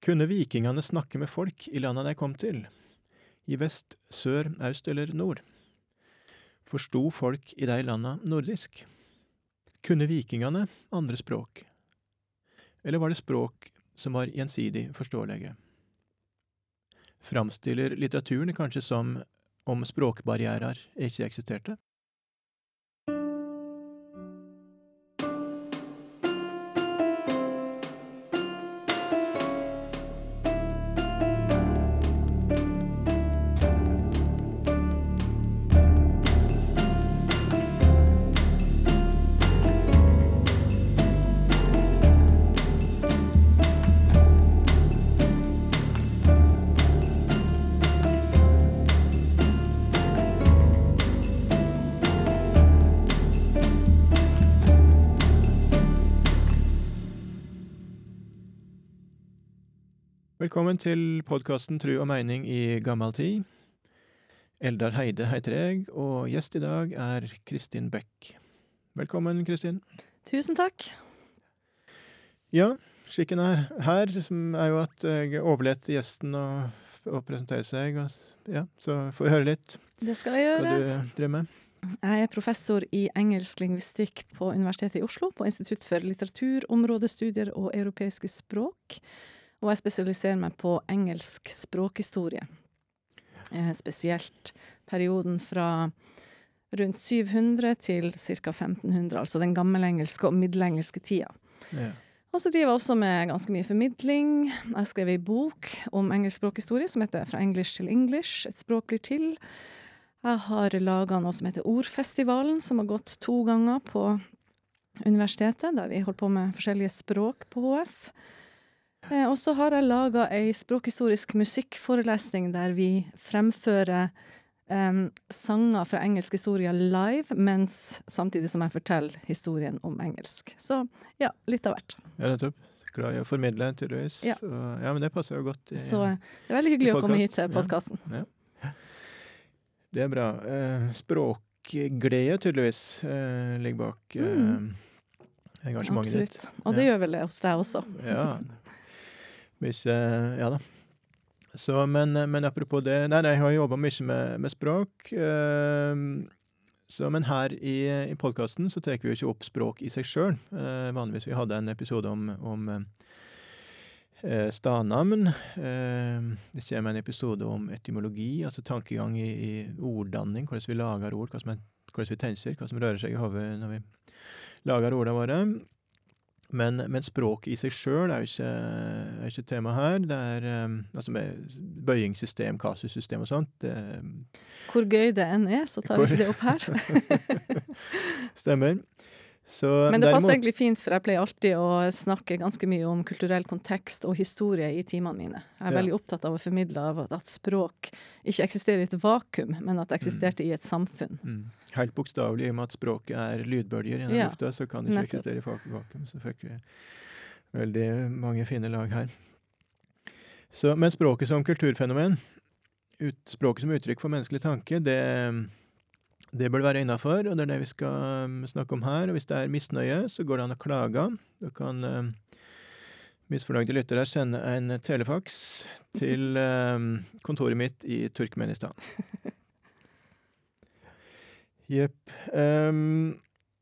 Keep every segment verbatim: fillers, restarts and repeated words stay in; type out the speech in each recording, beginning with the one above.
Kunne vikingene snakke med folk i landet de kom til? I vest, sør, øst eller nord? Forsto folk i de landa nordisk? Kunne vikingene andre språk? Eller var det språk som var gjensidig forståelige? Framstiller litteraturen kanskje som om språkbarrierer ikke eksisterte? Velkommen til podcasten Tru og Meining i Gammal Tid. Eldar Heide heter jeg, og gjest i dag er Kristin Beck. Velkommen, Kristin. Tusen takk. Ja, skikken er her, som er jo at jeg overleter gjesten å, å presentere seg. Og, ja, så får vi høre litt Det skal jeg gjøre. hva du driver med. Jeg er professor i engelsk lingvistikk på Universitetet i Oslo, på Institutt for litteratur, områdestudier og europeiske språk. Og jeg spesialiserer meg på engelsk språkhistorie. Eh, spesielt perioden fra rundt syv hundre til ca. femten hundre, altså den gammelengelske og middelengelske tida. Ja. Og så driver jeg også med ganske mye formidling. Jeg har skrevet en bok om engelsk språkhistorie som heter Fra English til English, et språk blir til. Jeg har laget noe som heter Ordfestivalen, som har gått to ganger på universitetet, der vi holder på med forskjellige språk på H F. Eh, og så har jeg laget en språkhistorisk musikkforelesning der vi fremfører eh, sanger fra engelsk historie live, mens samtidig som jeg forteller historien om engelsk. Så ja, litt av hvert. Ja, det er topp. Glad i å formidle, tydeligvis. Ja. Så, ja, men det passer jo godt i, Så det er veldig hyggelig i å komme podcast. hit til podcasten. Ja. Ja. Det er bra. Eh, språkglede, tydeligvis, eh, ligger bak eh, Mm. engasjementet ditt. Absolutt. Og det Ja. gjør vel det hos deg også. Ja, mye, ja da. Så, men, men apropos det, nei, nei, jeg har jobbet mye med, med språk, eh, så, men her i, i podcasten så tar vi jo ikke opp språk i seg selv. Eh, vanligvis vi hadde en episode om, om eh, stadnavn. Eh, det kommer en episode om etymologi, altså tankegang i, i orddanning, hvordan vi lager ord, hva som er, hvordan vi tenker, hva som rører seg i hodet når vi lager ordene våre. Men, men språk i seg selv er jo ikke, er ikke tema her. Det er um, altså med bøyingssystem, kasussystem og sånt. Det, Hvor gøy det enn er, så tar vi ikke det opp her. stemmer. Så, Men det passer derimot- egentlig fint, for jeg pleier alltid å snakke ganske mye om kulturell kontekst og historie i timene mine. Jeg er Ja. veldig opptatt av å formidle av at, at språk ikke eksisterer i et vakuum, men at det eksisterte i et samfunn. Mm. Helt bokstavelig, i og med at språket er lydbølger gjennom Ja, lufta, så kan det ikke nettopp. eksistere i vak- vakuum. Så fikk vi veldig mange fine lag her. Så, men språket som kulturfenomen, ut, språket som uttrykk for menneskelig tanke, det, det bør være innenfor, og det er det vi skal um, snakke om her. Og hvis det er misnøye, så går det an å klage. Da kan um, misfornøyde lyttere sende en telefax til um, kontoret mitt i Turkmenistan. Jepp. Um,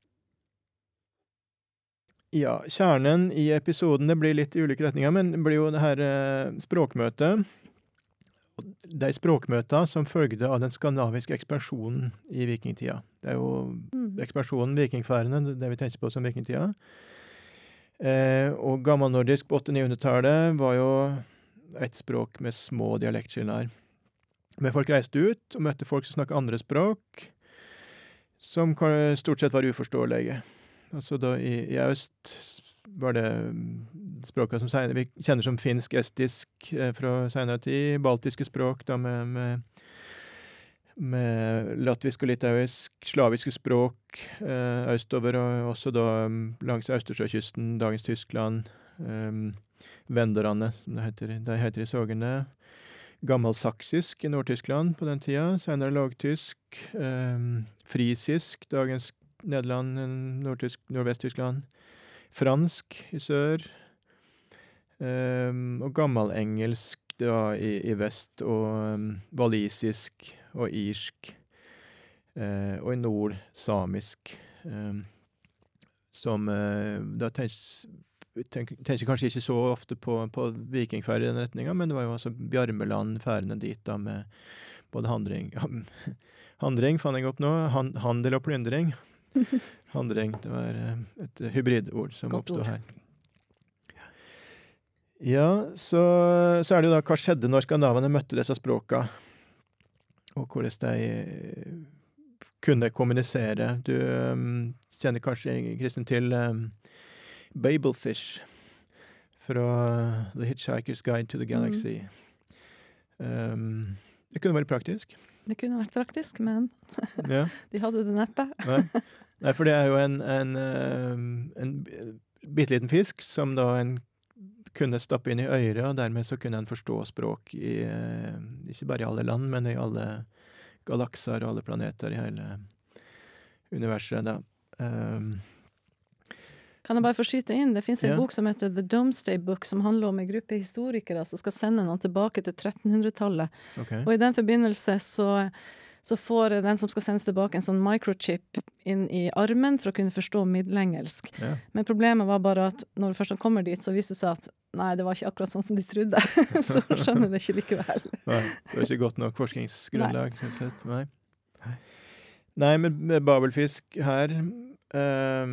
ja, kjernen i episoden, det blir litt i ulike retninger, men det blir jo det her eh, språkmøtet. Og de språkmøter som følgde av den skandinaviske ekspansjonen i vikingtida. Det er jo Mm. ekspansjonen, vikingfærene, det- det vi tenker på som vikingtida. Eh, og gammelnordisk på åtte-nihundretallet var jo et språk med små dialektskiller. Men folk reiste ut og møtte folk som snakket andre språk, som kan- stort sett var uforståelige. Altså da i, i øst var det mm, språket som senere, vi kjenner som finsk, estisk eh, fra senere tid, baltiske språk da med, med, med latvisk og litauisk, slaviske språk eh, østover, og også da mm, langs Østersjøkysten, dagens Tyskland, um, venderne, som det heter, de heter i sågene, gammelsaksisk i Nord-Tyskland på den tida, senere lagtysk, um, frisisk, dagens Nederland, Nordtysk, Nordvest-Tyskland, fransk i sør, Um, og gammelengelsk da i, i vest, og um, walisisk og irsk, uh, og i nord samisk, um, som uh, da tenker, tenker, tenker kanskje ikke så ofte på, på vikingferd i den retningen, men det var jo altså Bjarmeland færende dit da med både handring, handring fann jeg opp nå, han, handel og plyndring. Handring, det var uh, et hybridord som Godt oppstod ord. her. Ja, så, så er det jo da hva skjedde når skandinavene møtte disse språka, og hvordan de kunne kommunisere. Du um, kjenner kanskje, Kristin, til um, Babelfish fra The Hitchhiker's Guide to the Galaxy. Mm. Um, det kunne vært praktisk. Det kunne vært praktisk, men ja. de hadde det neppe. Nei. Nei, for det er jo en, en, um, en bitteliten fisk som da en kunne stappe inn i øret, og dermed så kunne en forstå språk i, eh, ikke bare i alle land, men i alle galakser og alle planeter i hele universet da. Um, kan jeg bare få skyte inn? Det finnes en ja. bok som heter The Domesday Book, som handler om en gruppe historikere som skal sende noen tilbake til trettenhundretallet. Okay. Og i den forbindelse så så får den som skal sendes tilbake en sånn microchip inn i armen for å kunne forstå middelengelsk. Ja. Men problemet var bare at når først han kommer dit, så viste det seg at nei, det var ikke akkurat sånn som de trodde. Så skjønner det ikke likevel. Nei, det var ikke godt nok forskningsgrunnlag. Nei. Nei. Nei, med, med babelfisk her um,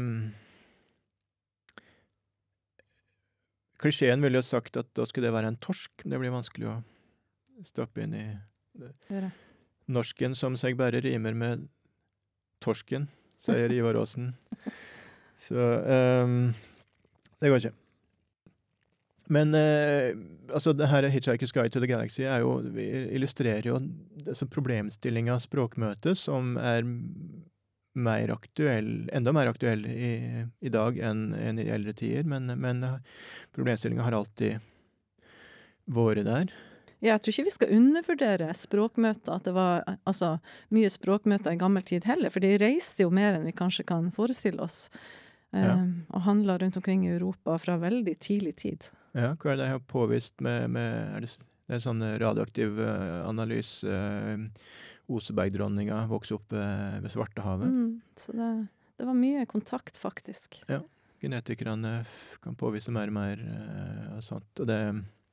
klisjeen ville jo sagt at da skulle det være en torsk. Det blir vanskelig å stappe inn i det. Gjøre. Norsken som seg bare rimer med torsken, sier Ivar Aasen. Så um, det går ikke. Men uh, altså det her Hitchhiker's Guide to the Galaxy er jo, illustrerer jo disse problemstillinger av språkmøte som er mer aktuell, enda mer aktuell i, i dag enn, enn i eldre tider, men, men problemstillinger har alltid vært der. Ja, jeg tror ikke vi skal undervurdere språkmøter, at det var altså, mye språkmøter i gammel tid heller, for de reiste jo mer enn vi kanskje kan forestille oss, ja. um, og handlet rundt omkring i Europa fra veldig tidlig tid. Ja, hva er det jeg har påvist med, med er det, det er en sånn radioaktiv uh, analyse, uh, Osebergdronninga vokste opp uh, ved Svartehavet. Mm, så det, det var mye kontakt, faktisk. Ja, genetikerne kan påvise mer og mer uh, og sånt, og det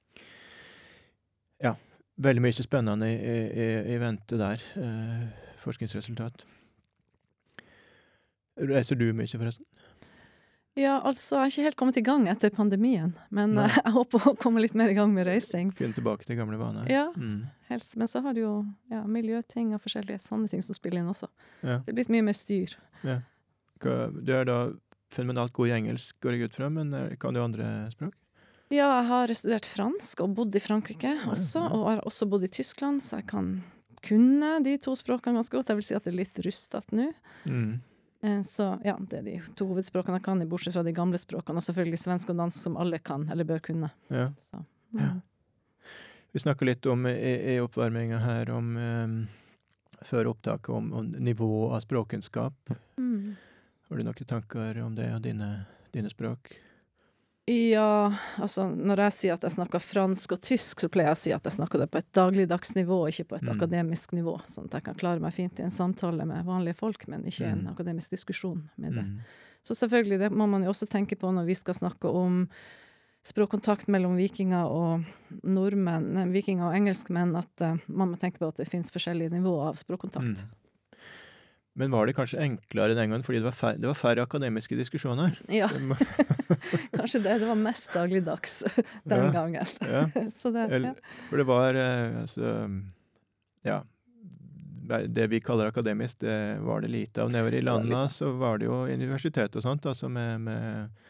ja, veldig mye spennende i, i, i vente der, eh, forskningsresultat. Reiser du mye forresten? Ja, altså, jeg har ikke helt kommet i gang etter pandemien, men Nei. jeg håper å komme litt mer i gang med reising. Finne tilbake til gamle vaner. Ja, mm. helst, men så har du jo ja, miljøting og forskjellige sånne ting som spiller inn også. Ja. Det er blitt mye mer styr. Ja. Hva, du er da fenomenalt god i engelsk, går jeg ut fra, men kan du andre språk? Ja, jeg har studert fransk og bodd i Frankrike også, ja, ja. og har også bodd i Tyskland, så jeg kan kunne de to språkene ganske godt. Jeg vil si at det er litt rustet nå. Mm. Eh, så ja, det er de to hovedspråkene jeg kan, i bortsett fra de gamle språkene, og selvfølgelig svensk og dansk som alle kan, eller bør kunne. Ja. Så, mm. Ja. Vi snakker litt om i, i oppvarmingen her, om um, før opptaket, om, om nivå av språkkunnskap. Mm. Har du noen tanker om det og dine, dine språk? Ja, altså når jeg sier at jeg snakker fransk og tysk, så pleier jeg å si at jeg snakker det på et dagligdags nivå, ikke på et mm. akademisk nivå, sånn at jeg kan klare meg fint i en samtale med vanlige folk, men ikke mm. en akademisk diskusjon med det. Mm. Så selvfølgelig, det må man jo også tenke på når vi skal snakke om språkkontakt mellom vikinger og nordmenn, nei, vikinger og engelskmenn, at uh, man må tenke på at det finnes forskjellige nivåer av språkkontakt. Mm. Men var det kanskje enklere den gangen, fordi det var færre, det var færre akademiske diskusjoner? Ja, kanskje det. Det var mest dagligdags den ja. gangen. Ja. Så det, ja. For det var, altså, ja, det vi kaller akademisk, det var det lite av. Nedover i landene så var det jo universitet og sånt, altså med, med,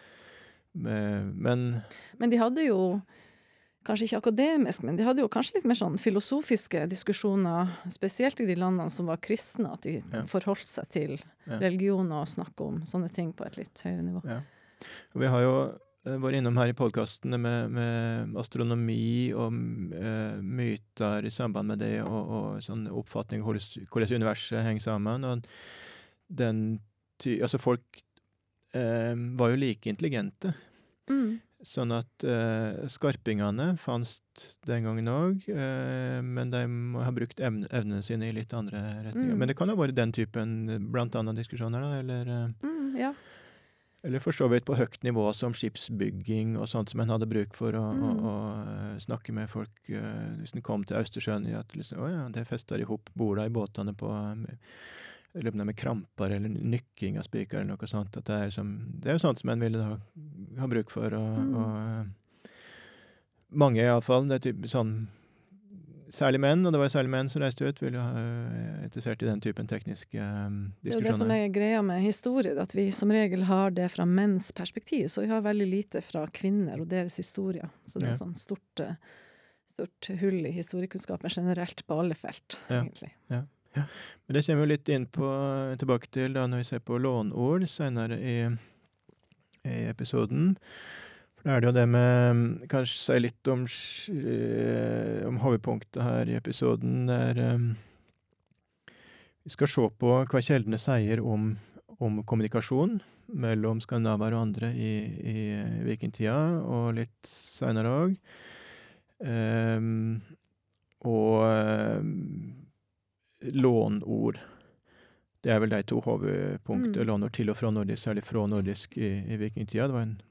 med men... Men de hadde jo, kanskje ikke akademisk, men de hadde jo kanskje litt mer sånn filosofiske diskusjoner, spesielt i de landene som var kristne, at de ja. forholdt seg til ja. religion og snakke om sånne ting på et litt høyere nivå. Ja. Og vi har jo vært innom her i podcasten med, med astronomi og uh, myter i samband med det, og, og sånn oppfatning av hvordan universet henger sammen, og den ty- altså folk uh, var jo like intelligente. Mm. Sånn at eh, skarpingene fantes den gangen òg, eh, men de må ha brukt evne, evnene sine i litt andre retninger. Mm. Men det kan ha vært den typen blant annet diskusjoner, da, eller eh, Mm, ja. Eller for så vidt på høyt nivå som skipsbygging og sånt som en hadde bruk for å, å, Mm. å eh, snakke med folk eh, hvis en kom til Østersjøen. I at liksom, å ja, det fester i hop borda i båtene på med, jeg lurer på om det er med kramper eller nykking av spiker eller noe sånt. At det, er som, det er jo sånt som en ville da ha bruk for. Og, Mm. og eh, mange iallfall. Det er typ, sånn Særlig menn, og det var jo særlig menn som reiste ut, ville ha eh, interessert i den typen tekniske eh, Det er jo det som diskusjoner. er greia med historie, at vi som regel har det fra menns perspektiv, så vi har veldig lite fra kvinner og deres historier. Så det er Ja. et sånn stort, eh, stort hull i historiekunnskapen generelt på alle felt, Ja. egentlig. Men det kommer jo litt inn på, tilbake til da når vi ser på lånord senere i, i episoden. For da er det jo det med Kanskje si litt om, s- eh, om hovedpunktet her i episoden. Der eh, vi skal se på hva kjeldene sier om, om kommunikasjon mellom skandinaver og andre i, i vikingtida, og litt senere òg. Um, og um, lånord. Det er vel de to hovedpunktene. Mm. Lånord til og fra nordisk, særlig fra nordisk i, i vikingtida. Det var en,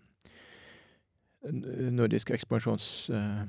en nordisk ekspansjonsperiode.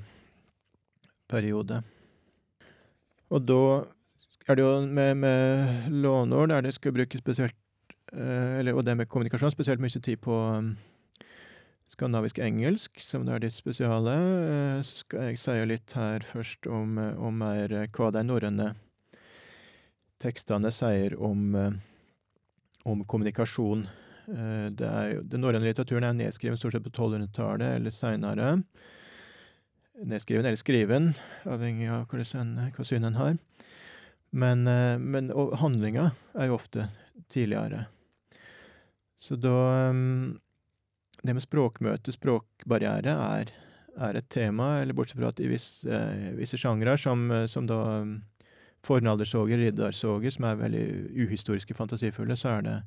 Og da er det jo med, med lånord der det skal brukes spesielt eh, eller, og det med kommunikasjon spesielt mye tid på um, skandinavisk engelsk, som det er ditt spesiale. Eh, så skal jeg si litt her først om, eh, om mer eh, hva de norrøne tekstene sier om, eh, om kommunikasjon. Eh, det er jo, den norrøne litteraturen er nedskrevet stort sett på tolvhundretallet eller senere. Nedskriven eller skriven, avhengig av hva, det sen, hva syn en har. Men, eh, men og handlinga er jo ofte tidligere. Så da um, Det med språkmøte, språkbarriere, er, er et tema, eller bortsett fra at i visse, eh, visse sjangre, som, eh, som da um, fornaldersoger, riddarsoger, som er veldig uhistoriske, fantasifulle, så er det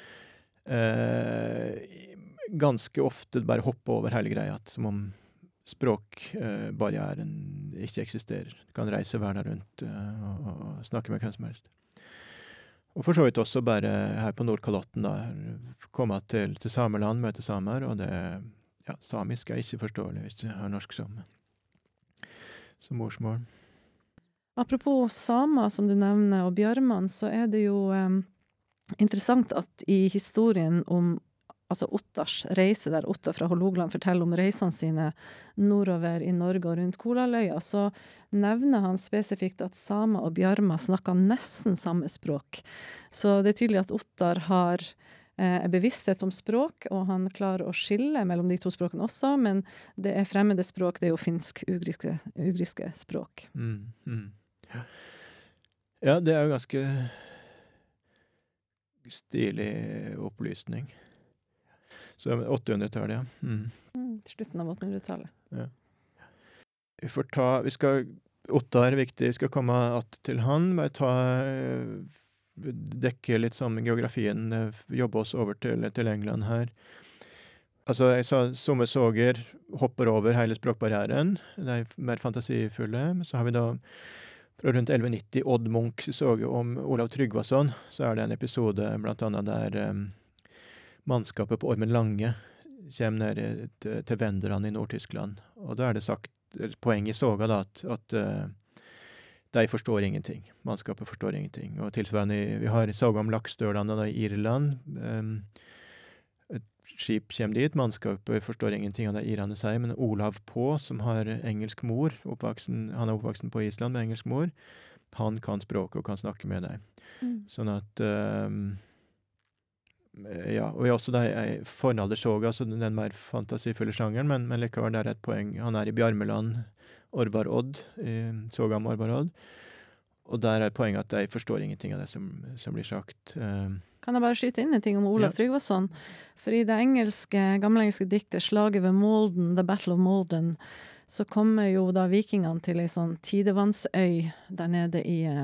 eh, ganske ofte bare hoppe over hele greia, at som om språkbarrieren eh, ikke eksisterer. Du kan reise verden rundt eh, og, og snakke med hvem som helst. Og for så vidt også bare her på Nordkalotten, da, komme til, til sameland, møte samer, og det, ja, samisk er ikke forståelig hvis du har norsk som, som morsmål. Apropos samer, som du nevner, og bjørman, så er det jo um, interessant at i historien om altså Ottars reise, der Ottar fra Hålogaland forteller om reisene sine nordover i Norge og rundt Kolaløya, så nevner han spesifikt at samer og bjørma snakker nesten samme språk. Så det er tydelig at Ottar har eh, bevissthet om språk, og han klarer å skille mellom de to språkene også, men det er fremmede språk, det er jo finsk-ugriske ugriske språk. Mm, mm. Ja. ja, det er jo ganske stilig opplysning. Så åttehundretallet, ja. Mm. Mm, slutten av åttehundretallet. Ja. Vi får ta Vi skal Ottar er viktig, vi skal komme att til han. Bare ta Dekke litt sånn geografien, jobbe oss over til, til England her. Altså, jeg sa somme soger hopper over hele språkbarrieren. De er mer fantasifulle. Så har vi da fra rundt elleve nitti Odd Munch soge om Olav Tryggvason. Så er det en episode blant annet der um, mannskapet på Ormen Lange kommer ned til, til venderne i Nord-Tyskland. Og da er det sagt, poeng i soga da, at, at uh, de forstår ingenting. Mannskapet forstår ingenting. Og tilsvarende, vi har soga om laksdølene da i Irland. Um, et skip kommer dit, mannskapet forstår ingenting av det irene sier, men Olav På, som har engelsk mor, oppvaksen, han er oppvaksen på Island med engelsk mor, han kan språket og kan snakke med deg. Mm. Sånn at um, ja, og vi har også da ei fornaldersoga, altså den mer fantasifulle sjangeren, men, men likevel det er et poeng. Han er i Bjarmeland, Orvar-Odd, i soga om Orvar-Odd, og der er poenget at de forstår ingenting av det som, som blir sagt. Um, Kan jeg bare skyte inn en ting om Olav Ja. Tryggvason? For i det engelske, gammelengelske diktet Slaget ved Malden, The Battle of Malden, så kommer jo da vikingene til ei sånn tidevannsøy der nede i, eh,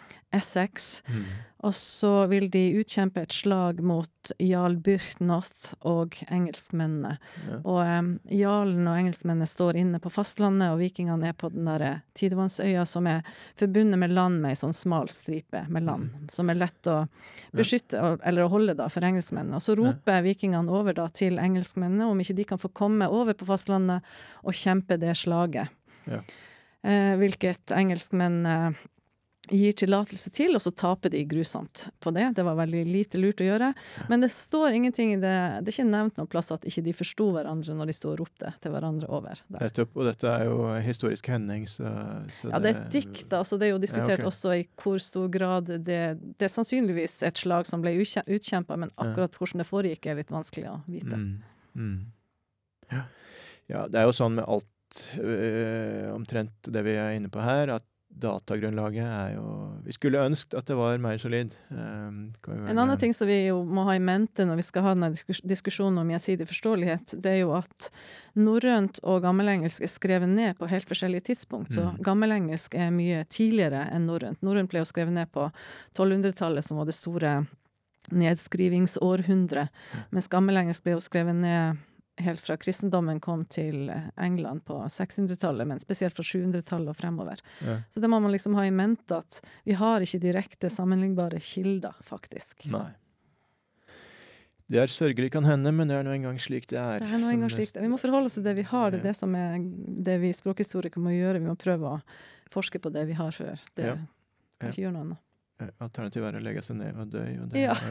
Essex. Mm. Og så vil de utkjempe et slag mot Jarl Byrhtnoth og engelskmennene. Ja. Og um, jarlen og engelskmennene står inne på fastlandet, og vikingene er på den der tidevannsøya som er forbundet med land med en sånn smal stripe med land, Mm. som er lett å beskytte, ja. eller å holde da for engelskmennene. Og så roper ja. vikingene over da til engelskmennene om ikke de kan få komme over på fastlandet og kjempe det slaget. Ja. Eh, hvilket engelskmennene gir tillatelse til, og så taper de grusomt på det. Det var veldig lite lurt å gjøre. Men det står ingenting i det, det er ikke nevnt noen plass at ikke de forsto hverandre når de stod og ropte til hverandre over. Der. Nettopp, og dette er jo historisk hending, så, så ja, det er et dikt, altså det er jo diskutert ja, okay. også i hvor stor grad det, det er sannsynligvis et slag som ble utkjempet, men akkurat ja. hvordan det foregikk er litt vanskelig å vite. Mm. Mm. Ja. ja, det er jo sånn med alt øh, omtrent det vi er inne på her, at datagrunnlaget er jo... Vi skulle ønskt at det var mer solid. Um, en annen ting som vi jo må ha i mente når vi skal ha denne diskus- diskusjonen om gjensidig forståelighet, det er jo at norrønt og gammelengelsk er skrevet ned på helt forskjellige tidspunkt. Så mm. gammelengelsk er mye tidligere enn norrønt. Norrønt ble jo skrevet ned på tolvhundretallet, som var det store nedskrivingsårhundret, mm. mens gammelengelsk ble jo skrevet ned helt fra kristendommen kom til England på sekshundretallet, men spesielt fra sjuhundretallet og fremover. Ja. Så det må man liksom ha i mente at vi har ikke direkte sammenlignbare kilder, faktisk. Nei. Det er sørgelig kan hende, men det er noe en gang slik det er. Det er noe en gang slik det. Vi må forholde oss til det vi har, det er det som er det vi språkhistorikere må gjøre. Vi må prøve å forske på det vi har før. Det ja. kan ikke gjøre noe annet. Alternativet er å legge seg ned og dø. Og det, ja.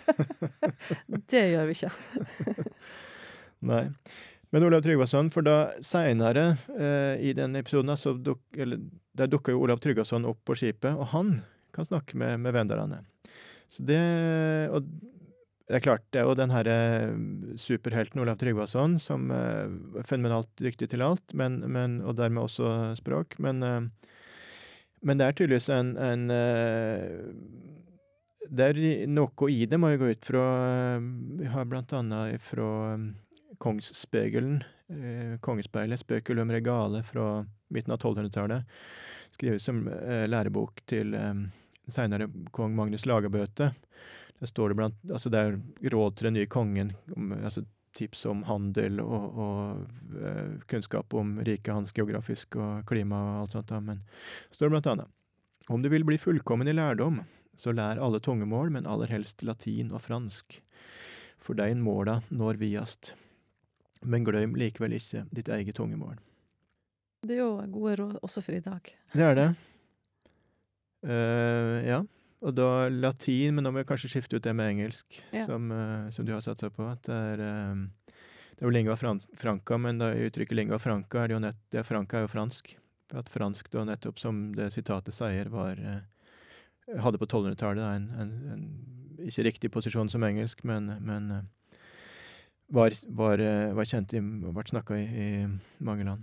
det gjør vi ikke. Nei. Men Olav Tryggvason, for da senere eh, i den episoden, så duk, eller, der dukker jo Olav Tryggvason opp på skipet, og han kan snakke med, med venderne. Så det, og det er klart, det er jo den her superhelten Olav Tryggvason, som er eh, fenomenalt dyktig til alt, men, men, og dermed også språk, men, eh, men det er tydeligvis en, en eh, det er noe i det, må jeg gå ut fra, vi har blant annet fra Kongsspegelen, eh, Kongespeilet, Speculum Regale fra midten av tolvhundretallet, skrevet som eh, lærebok til eh, senere kong Magnus Lagabøte. Der står det blant, altså det er råd til den nye kongen, om, altså tips om handel og, og eh, kunnskap om riket hans geografisk og klima og alt sånt da, men står det blant annet. Om du vil bli fullkommen i lærdom, så lær alle tungemål, men aller helst latin og fransk. For dein måla når viast. Men glem likevel ikke ditt eget tungemål. Det er jo gode råd også for i dag. Det er det. Uh, ja, og da latin, men nå må jeg kanskje skifte ut det med engelsk, ja. som, uh, som du har satt seg på. At det er, uh, det er jo lingua franca, men da uttrykket lingua franca er det jo nett, det er franca er jo fransk. For at fransk da nettopp, som det sitatet sier, var, uh, hadde på tolvhundretallet en, en, en ikke riktig posisjon som engelsk, men, men uh, Var, var, var kjent i, ble snakket i, i mange land.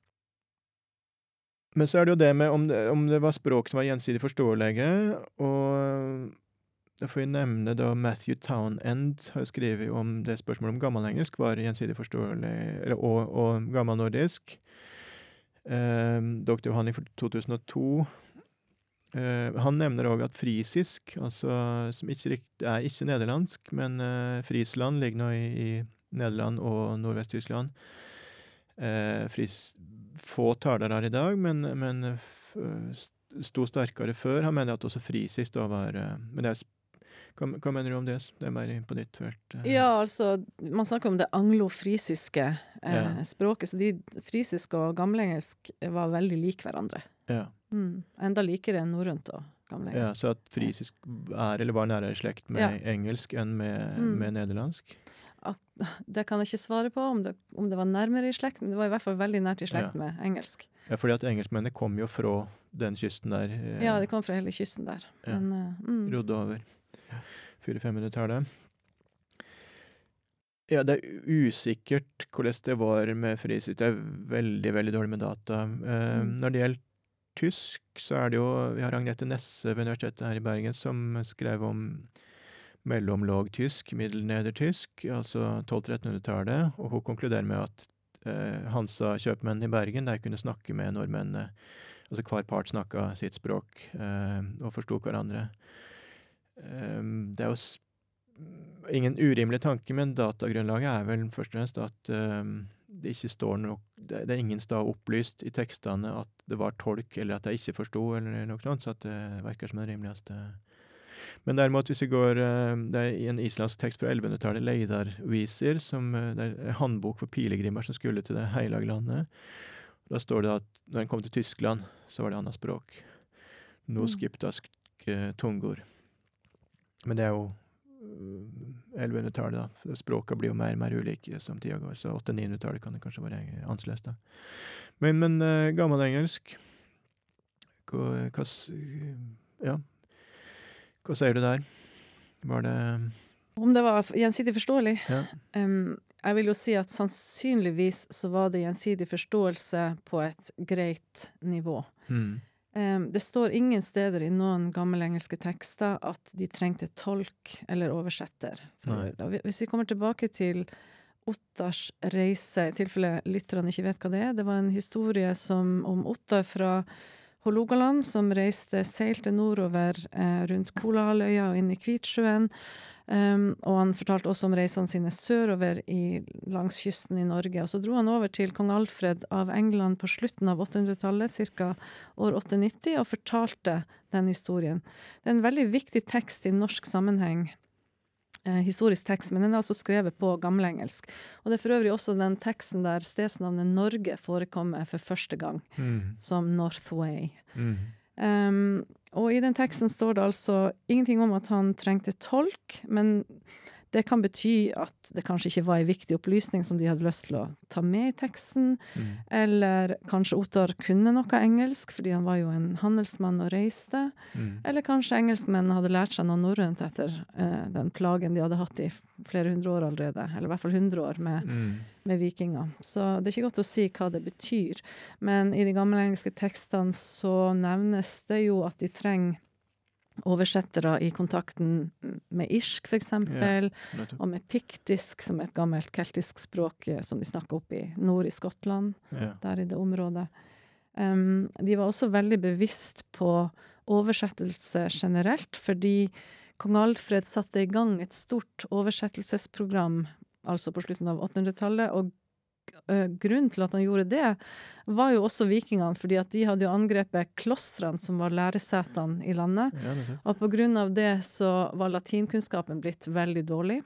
Men så er det jo det med om det, om det var språk som var gjensidig forståelige, og da får vi nevne da Matthew Townend har skrevet om det spørsmålet om gammelengelsk var gjensidig forståelig, eller, og, og gammelnordisk. Eh, doktor Johanni for to tusen og to. Eh, han nevner også at frisisk, altså, som ikke er ikke nederlandsk, men eh, Frisland ligger nå i, i Nederland og Nordvest-Tyskland. Eh, fris, få taler her i dag, men, men f, sto sterkere før. Han mener at også frisisk da var eh, men det er, hva, hva mener du om det? Det er mer på ditt felt. Eh. Ja, altså, man snakker om det anglo-frisiske eh, ja. språket, så de frisisk og gammelengelsk var veldig lik hverandre. Ja. Mm. Enda likere enn norrønt og gammelengelsk. Ja, så at frisisk er eller var nærere slekt med ja. engelsk enn med, mm. med nederlandsk? Det kan jeg ikke svare på, om det, om det var nærmere i slekt, men det var i hvert fall veldig nært i slekt ja. med engelsk. Ja, fordi at engelskmennene kom jo fra den kysten der. Eh, ja, de kom fra hele kysten der. Ja. Men, uh, mm. Rodde over fire-femhundretallet. Ja, det er usikkert hvordan det var med frisisk. Det er veldig, veldig dårlig med data. Eh, mm. Når det gjelder tysk, så er det jo, vi har Agnete Nesse ved Universitetet her i Bergen, som skrev om mellomlågtysk, middelnedertysk, altså tolv-trettenhundretallet, og hun konkluderer med at eh, Hansa-kjøpmennene i Bergen, de kunne snakke med nordmennene altså hver part snakket sitt språk eh, og forstod hverandre. Um, det er jo s- ingen urimelig tanke, men datagrunnlaget er vel først og fremst at um, det ikke står noe, det, det er ingen sted opplyst i tekstene at det var tolk, eller at jeg ikke forstod, eller noe sånt, så at det virker som det rimeligste. Men derimot, hvis vi går, eh, det er i en islandsk tekst fra ellevehundretallet, Leidarvísir, som eh, det er en handbok for pilegrimer som skulle til det heilige landet. Da står det at når en kom til Tyskland, så var det annet språk. No Mm. skiptask eh, tungur. Men det er jo øh, ellevehundretallet, da. For Språkene blir jo mer og mer ulike som tida går, så åtte-nihundretallet kan det kanskje være annerledes, da. Men, men uh, gammelengelsk, hva, hva, s- ja, hva sier du der? Var det, Om det var f- gjensidig forståelig? ja, Em, jeg vil jo si at sannsynligvis så var det gjensidig forståelse på et greit nivå. mm, Em, det står ingen steder i noen gammelengelske tekster at de trengte tolk eller oversetter. For å Nei. gjøre det. Og hvi- Hvis vi kommer tilbake til Ottars reise, i tilfelle lytterne ikke vet hva det er, det var en historie som, om Ottar fra Hålogaland, som reiste, seilte nordover eh, rundt Kolahalvøya og inn i Kvitsjøen. Um, og han fortalte også om reisene sine sørover i, langs kysten i Norge. Og så dro han over til kong Alfred av England på slutten av åttehundretallet, cirka år åtte nitti, og fortalte den historien. Det er en veldig viktig tekst i norsk sammenheng, eh, historisk tekst, men den er altså skrevet på gammelengelsk. Og det er for øvrig også den teksten der stedsnavnet Norge forekommer for første gang, mm, som Northway. mm, Um, og i den teksten står det altså ingenting om at han trengte tolk, men det kan bety at det kanskje ikke var en viktig opplysning som de hadde lyst til å ta med i teksten, mm, eller kanskje Ottar kunne noe engelsk, fordi han var jo en handelsmann og reiste, mm, eller kanskje engelskmenn hadde lært seg noe norrønt etter eh, den plagen de hadde hatt i f- flere hundre år allerede, eller i hvert fall hundre år med mm, med vikinger. Så det er ikke godt å si hva det betyr. Men i de gammelengelske tekstene så nevnes det jo at de trenger oversettere i kontakten med irsk, for eksempel, nettopp. og med piktisk, som er et gammelt keltisk språk eh, som de snakker opp i nord i Skottland, Ja. der i det området. Um, de var også veldig bevisst på oversettelse generelt, fordi kong Alfred satte i gang et stort oversettelsesprogram, altså på slutten av åttehundretallet, og ø, grunnen til at han gjorde det, var jo også vikingene, fordi at de hadde jo angrepet klostrene som var læresetene i landet, Ja, nettopp. og på grunn av det så var latinkunnskapen blitt veldig dårlig.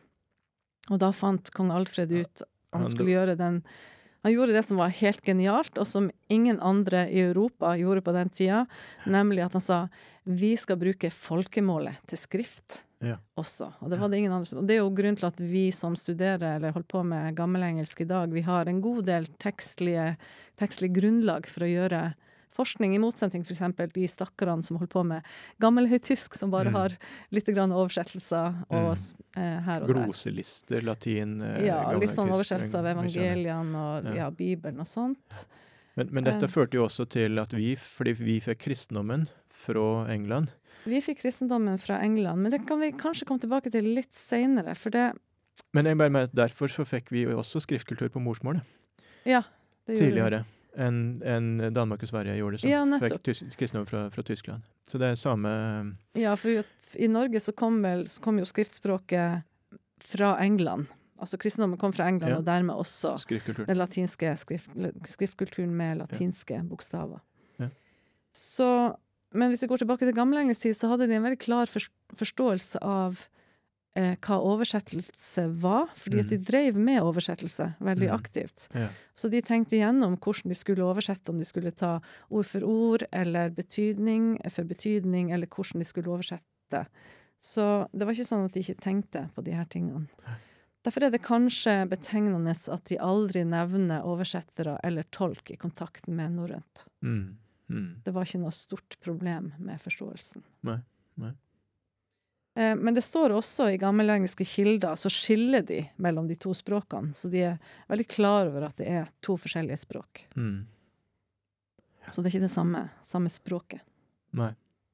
Og da fant kong Alfred ut at han Han- skulle gjøre den. Han gjorde det som var helt genialt, og som ingen andre i Europa gjorde på den tida, nemlig at han sa vi skal bruke folkemålet til skrift Ja. også. Og det var det ingen andre som. Og det er jo grunnen til at vi som studerer eller holder på med gammelengelsk i dag, vi har en god del tekstlige, tekstlig grunnlag for å gjøre forskning, i motsetning for eksempel de stakkarene som holder på med gammelhøytysk, som bare Mm. har litt grann oversettelser og Mm. s- eh, her og der. Gloselister, latin, eh, Ja, litt sånn gammeltysk, oversettelse av jeg- jeg skjønner. evangeliene og Ja. ja, Bibelen og sånt. Men, men dette Eh. førte jo også til at vi, fordi vi fikk kristendommen fra England. Vi fikk kristendommen fra England, men det kan vi kanskje komme tilbake til litt senere, for det, Men jeg bare mener at derfor så fikk vi jo også skriftkultur på morsmålet ja, det gjorde vi. tidligere enn enn Danmark og Sverige gjorde, som Ja, fikk nettopp. tys kristendom fra, fra Tyskland. Så det er samme Ja, for jo- i Norge så kom, vel, så kom jo skriftspråket fra England. Altså kristendommen kom fra England, Ja. og dermed også skriftkultur. den latinske skrift, skriftkulturen med latinske bokstaver. Ja. Så, men hvis vi går tilbake til gammelengelsk tid, så hadde de en veldig klar fors- forståelse av eh, hva oversettelse var, fordi at de Mhm. drev med oversettelse veldig Mhm. aktivt. Ja. Så de tenkte igjennom hvordan de skulle oversette, om de skulle ta ord for ord, eller betydning for betydning, eller hvordan de skulle oversette. Så det var ikke sånn at de ikke tenkte på de her tingene. Derfor er det kanskje betegnende at de aldri nevner oversettere eller tolk i kontakten med norrønt. Mm. Mm. Det var ikke noe stort problem med forståelsen. Nei, nei. Eh, Men det står også i gammelengelske kilder, så skiller de mellom de to språkene, så de er veldig klar over at det er to forskjellige språk. Mm. Så det er ikke det samme, samme språket. Nei.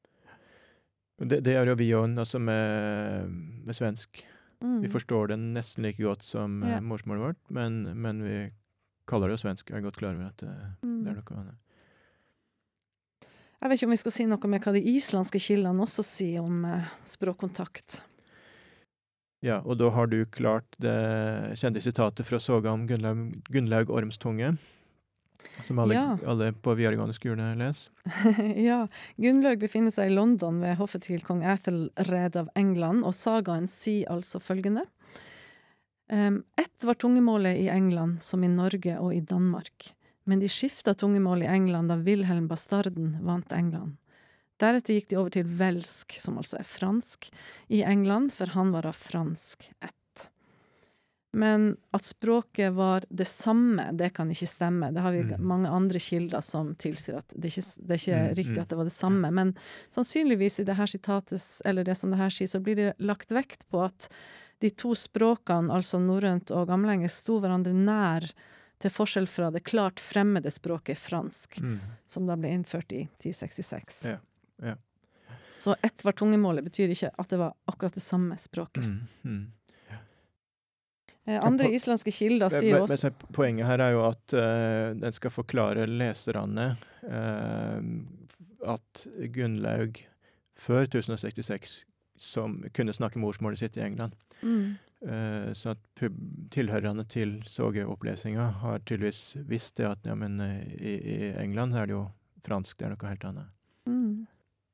Men Det, det er jo vi òg, altså med, med svensk. Mm. Vi forstår den nesten like godt som eh, Ja. morsmålet vårt, men, men vi kaller det jo svensk. Jeg er godt klar over at det, Mm. det er noe annet. Jeg vet ikke om vi skal si noe med hva de islandske kildene også sier om eh, språkkontakt. Ja, og da har du klart det kjente sitatet fra Soga om Gunnlaug, Gunnlaug Ormstunge, som alle, Ja. alle på videregående skole leser. Ja, Gunnlaug befinner seg i London ved hoffet til kong Æthelred av England, og sagaen sier altså følgende. Um, ett var tungemålet i England, som i Norge og i Danmark. Men de skiftet tungemål i England da Wilhelm Bastarden vant England. Deretter gikk de over til velsk, som altså er fransk, i England, for han var av fransk ett. Men at språket var det samme, det kan ikke stemme. Det har vi Mm. mange andre kilder som tilsier at det er ikke, det er ikke Mm, riktig mm. at det var det samme. Men sannsynligvis i det her sitatet, eller det som det her sier, så blir det lagt vekt på at de to språkene, altså norrønt og gammelengelsk, sto hverandre nær til forskjell fra det klart fremmede språket fransk, Mm. som da ble innført i ti sekstiseks. Ja, ja. Så ett var tungemålet betyr ikke at det var akkurat det samme språket. Mm. Mm. Eh, andre po- islandske kilder Men, sier men, også men så poenget her er jo at eh, den skal forklare leserne eh, at Gunnlaug før tusen sekstiseks som kunne snakke morsmålet sitt i England. mm, Eh, så at pub tilhørerne til Soge-opplesinga har tydeligvis visst det at ja, men eh, i, i England er det jo fransk, det er noe helt annet. mm.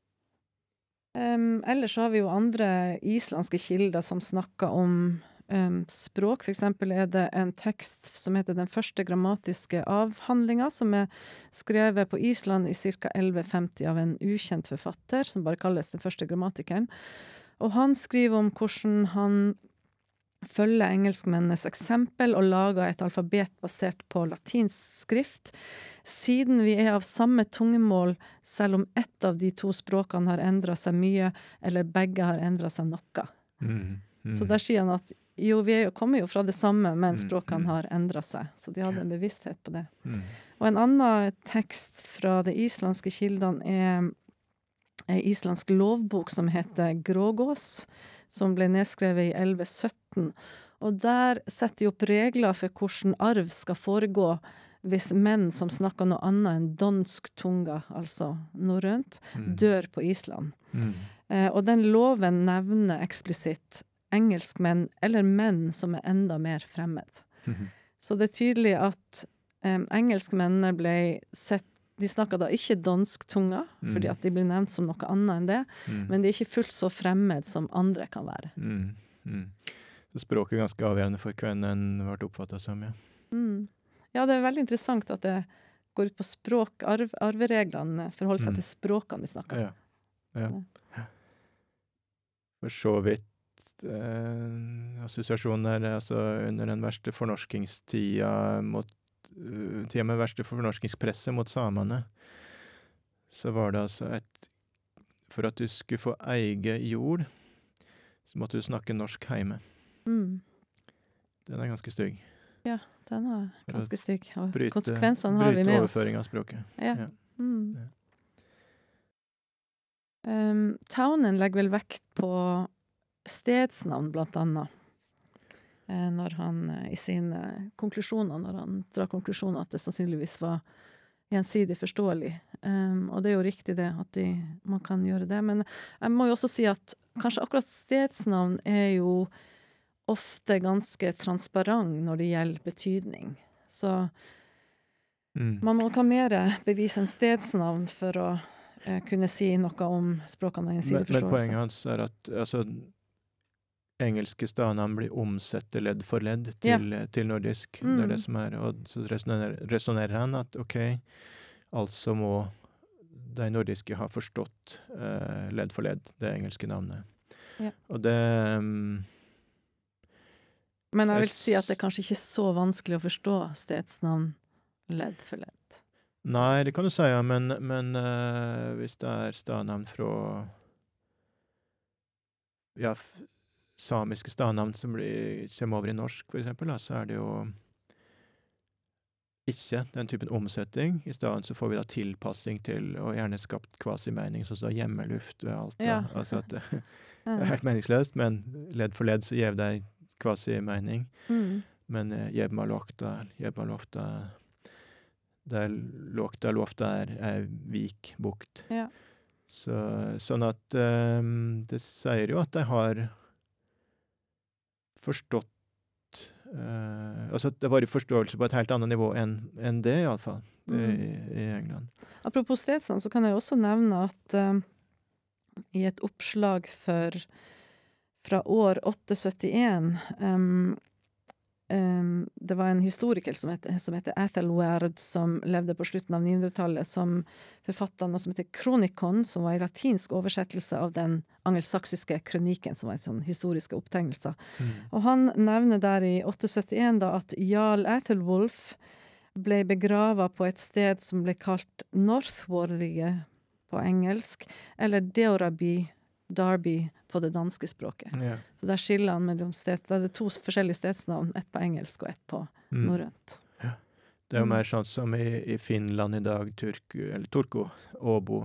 Um, ellers så har vi jo andre islandske kilder som snakker om um, språk. For eksempel er det en tekst som heter Den første grammatiske avhandlinga, som er skrevet på Island i ca. elleve femti av en ukjent forfatter, som bare kalles Den første grammatikeren. Og han skriver om hvordan han følger engelskmennenes eksempel og lager et alfabet basert på latinsk skrift. Siden vi er av samme tungemål, selv om ett av de to språkene har endret seg mye, eller begge har endret seg noe. Mm. Mm. Så der sier han at jo, vi er jo, kommer jo fra det samme, men Mm, språkene mm. har endret seg. Så de hadde en bevissthet på det. Mm. Og en annen tekst fra de islandske kildene er en islandsk lovbok som heter Grågås, som ble nedskrevet i elleve sytten. Og der setter de opp regler for hvordan arv skal foregå hvis menn som snakker noe annet enn donsk tunga, altså norrønt, Mm. dør på Island. Mm. Eh, og den loven nevner eksplisitt engelskmenn eller menn som er enda mer fremmed. Mhm. Så det er tydelig at eh, engelskmennene ble sett, de snakker da ikke donsk tunga, Mm. fordi at de blir nevnt som noe annet enn det, Mm. men de er ikke fullt så fremmed som andre kan være. Mm. Mm. Så språket er ganske avgjørende for hvem en ble oppfattet som, ja. Mm. Ja, det er veldig interessant at det går ut på språk, arv, arvereglene forholder seg Mm. til språkene de snakker. Ja. Ja. For så vidt eh, assosiasjoner, altså under den verste fornorskingstida mot uh, tida med verste fornorskingspresset mot samene, så var det altså et for at du skulle få eie jord, så måtte du snakke norsk heime. Mm. Den er ganske stygg. Den er ganske stygg, og Bryte, konsekvensene har vi bryte med oss. overføring av språket. Ja. Ja. Mm. Ja. Um, Townen legger vel vekt på stedsnavn, blant annet. Eh, når han eh, i sine konklusjoner, når han drar konklusjoner at det sannsynligvis var gjensidig forståelig. Um, og det er jo riktig det, at de, man kan gjøre det. Men jeg må jo også si at kanskje akkurat stedsnavn er jo ofte ganske transparent når det gjelder betydning. Så Mm. man må kan mer bevise en stedsnavn for å eh, kunne si noe om språkene med Men, gjensidig men forståelse. poenget hans er at altså, engelske stavnavn blir omsett ledd for ledd til, til nordisk. Det er det Mm. som er, og så resonnerer, resonnerer han at ok, altså må de nordiske ha forstått eh, ledd for ledd det engelske navnet. Ja. Og det um, Men jeg Jeg vil si at det er kanskje ikke så vanskelig å forstå stedsnavn ledd for ledd. Nei, det kan du si, ja, men, men eh, hvis det er stavnavn fra ja, f- samiske stavnavn som blir, kommer over i norsk, for eksempel, da, så er det jo ikke den typen omsetning. I stedet så får vi da tilpassing til, og gjerne skapt kvasimening, sånn som da hjemmeluft ved alt. Da. Ja. Altså at det, det Ja. er helt meningsløst, men ledd for ledd så gjev det kvasimening. Mm. Men eh, jebmalokta, jebmalofta, der lågdal ofte er, er vik, bukt. Ja. Så, sånn at eh, det sier jo at de har forstått eh, altså at det var i forståelse på et helt annet nivå enn, enn det, i alle fall, i, Mm. i England. Apropos stedsnavn, så kan jeg også nevne at eh, i et oppslag for, fra år åtte syttien, em, em, det var en historiker som heter, som heter Ethelwerd, som levde på slutten av nihundretallet, som forfattet noe som heter Kronikon, som var en latinsk oversettelse av den angelsaksiske kronikken, som var en sånn historiske opptegnelse. Mm. Og han nevner der i åtte syttien da at Jarl Æthelwulf ble begravet på et sted som ble kalt Northworthy på engelsk, eller Deoraby, Derby på det danske språket. Ja. Så der skiller han mellom sted, da er det to forskjellige stedsnavn, ett på engelsk og ett på Mm. norrønt. Det er jo Mm. mer sånn som i, i Finland i dag, Turku, eller Turku, Åbo.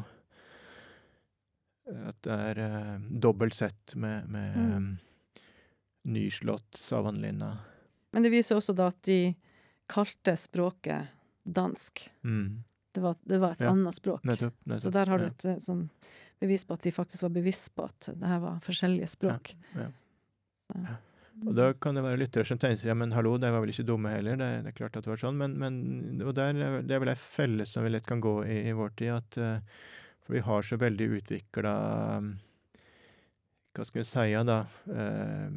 At det er eh, dobbelt sett med, med Mm. mm. nyslått Savanlinna. Men det viser også da at de kalte språket dansk. Mm. Det var, det var et Ja. annet språk. Nettopp, Så nettopp. der har du ja. et eh, sånn bevis på at de faktisk var bevisst på at det her var forskjellige språk. ja. Så. Og da kan det være lyttere som tenker seg, ja, men hallo, de var vel ikke dumme heller, det, det er klart at det var sånn, men, men og der, er- det er vel en felle som vi lett kan gå i i vår tid, at eh, for vi har så veldig utviklet, hva skal vi si da, eh,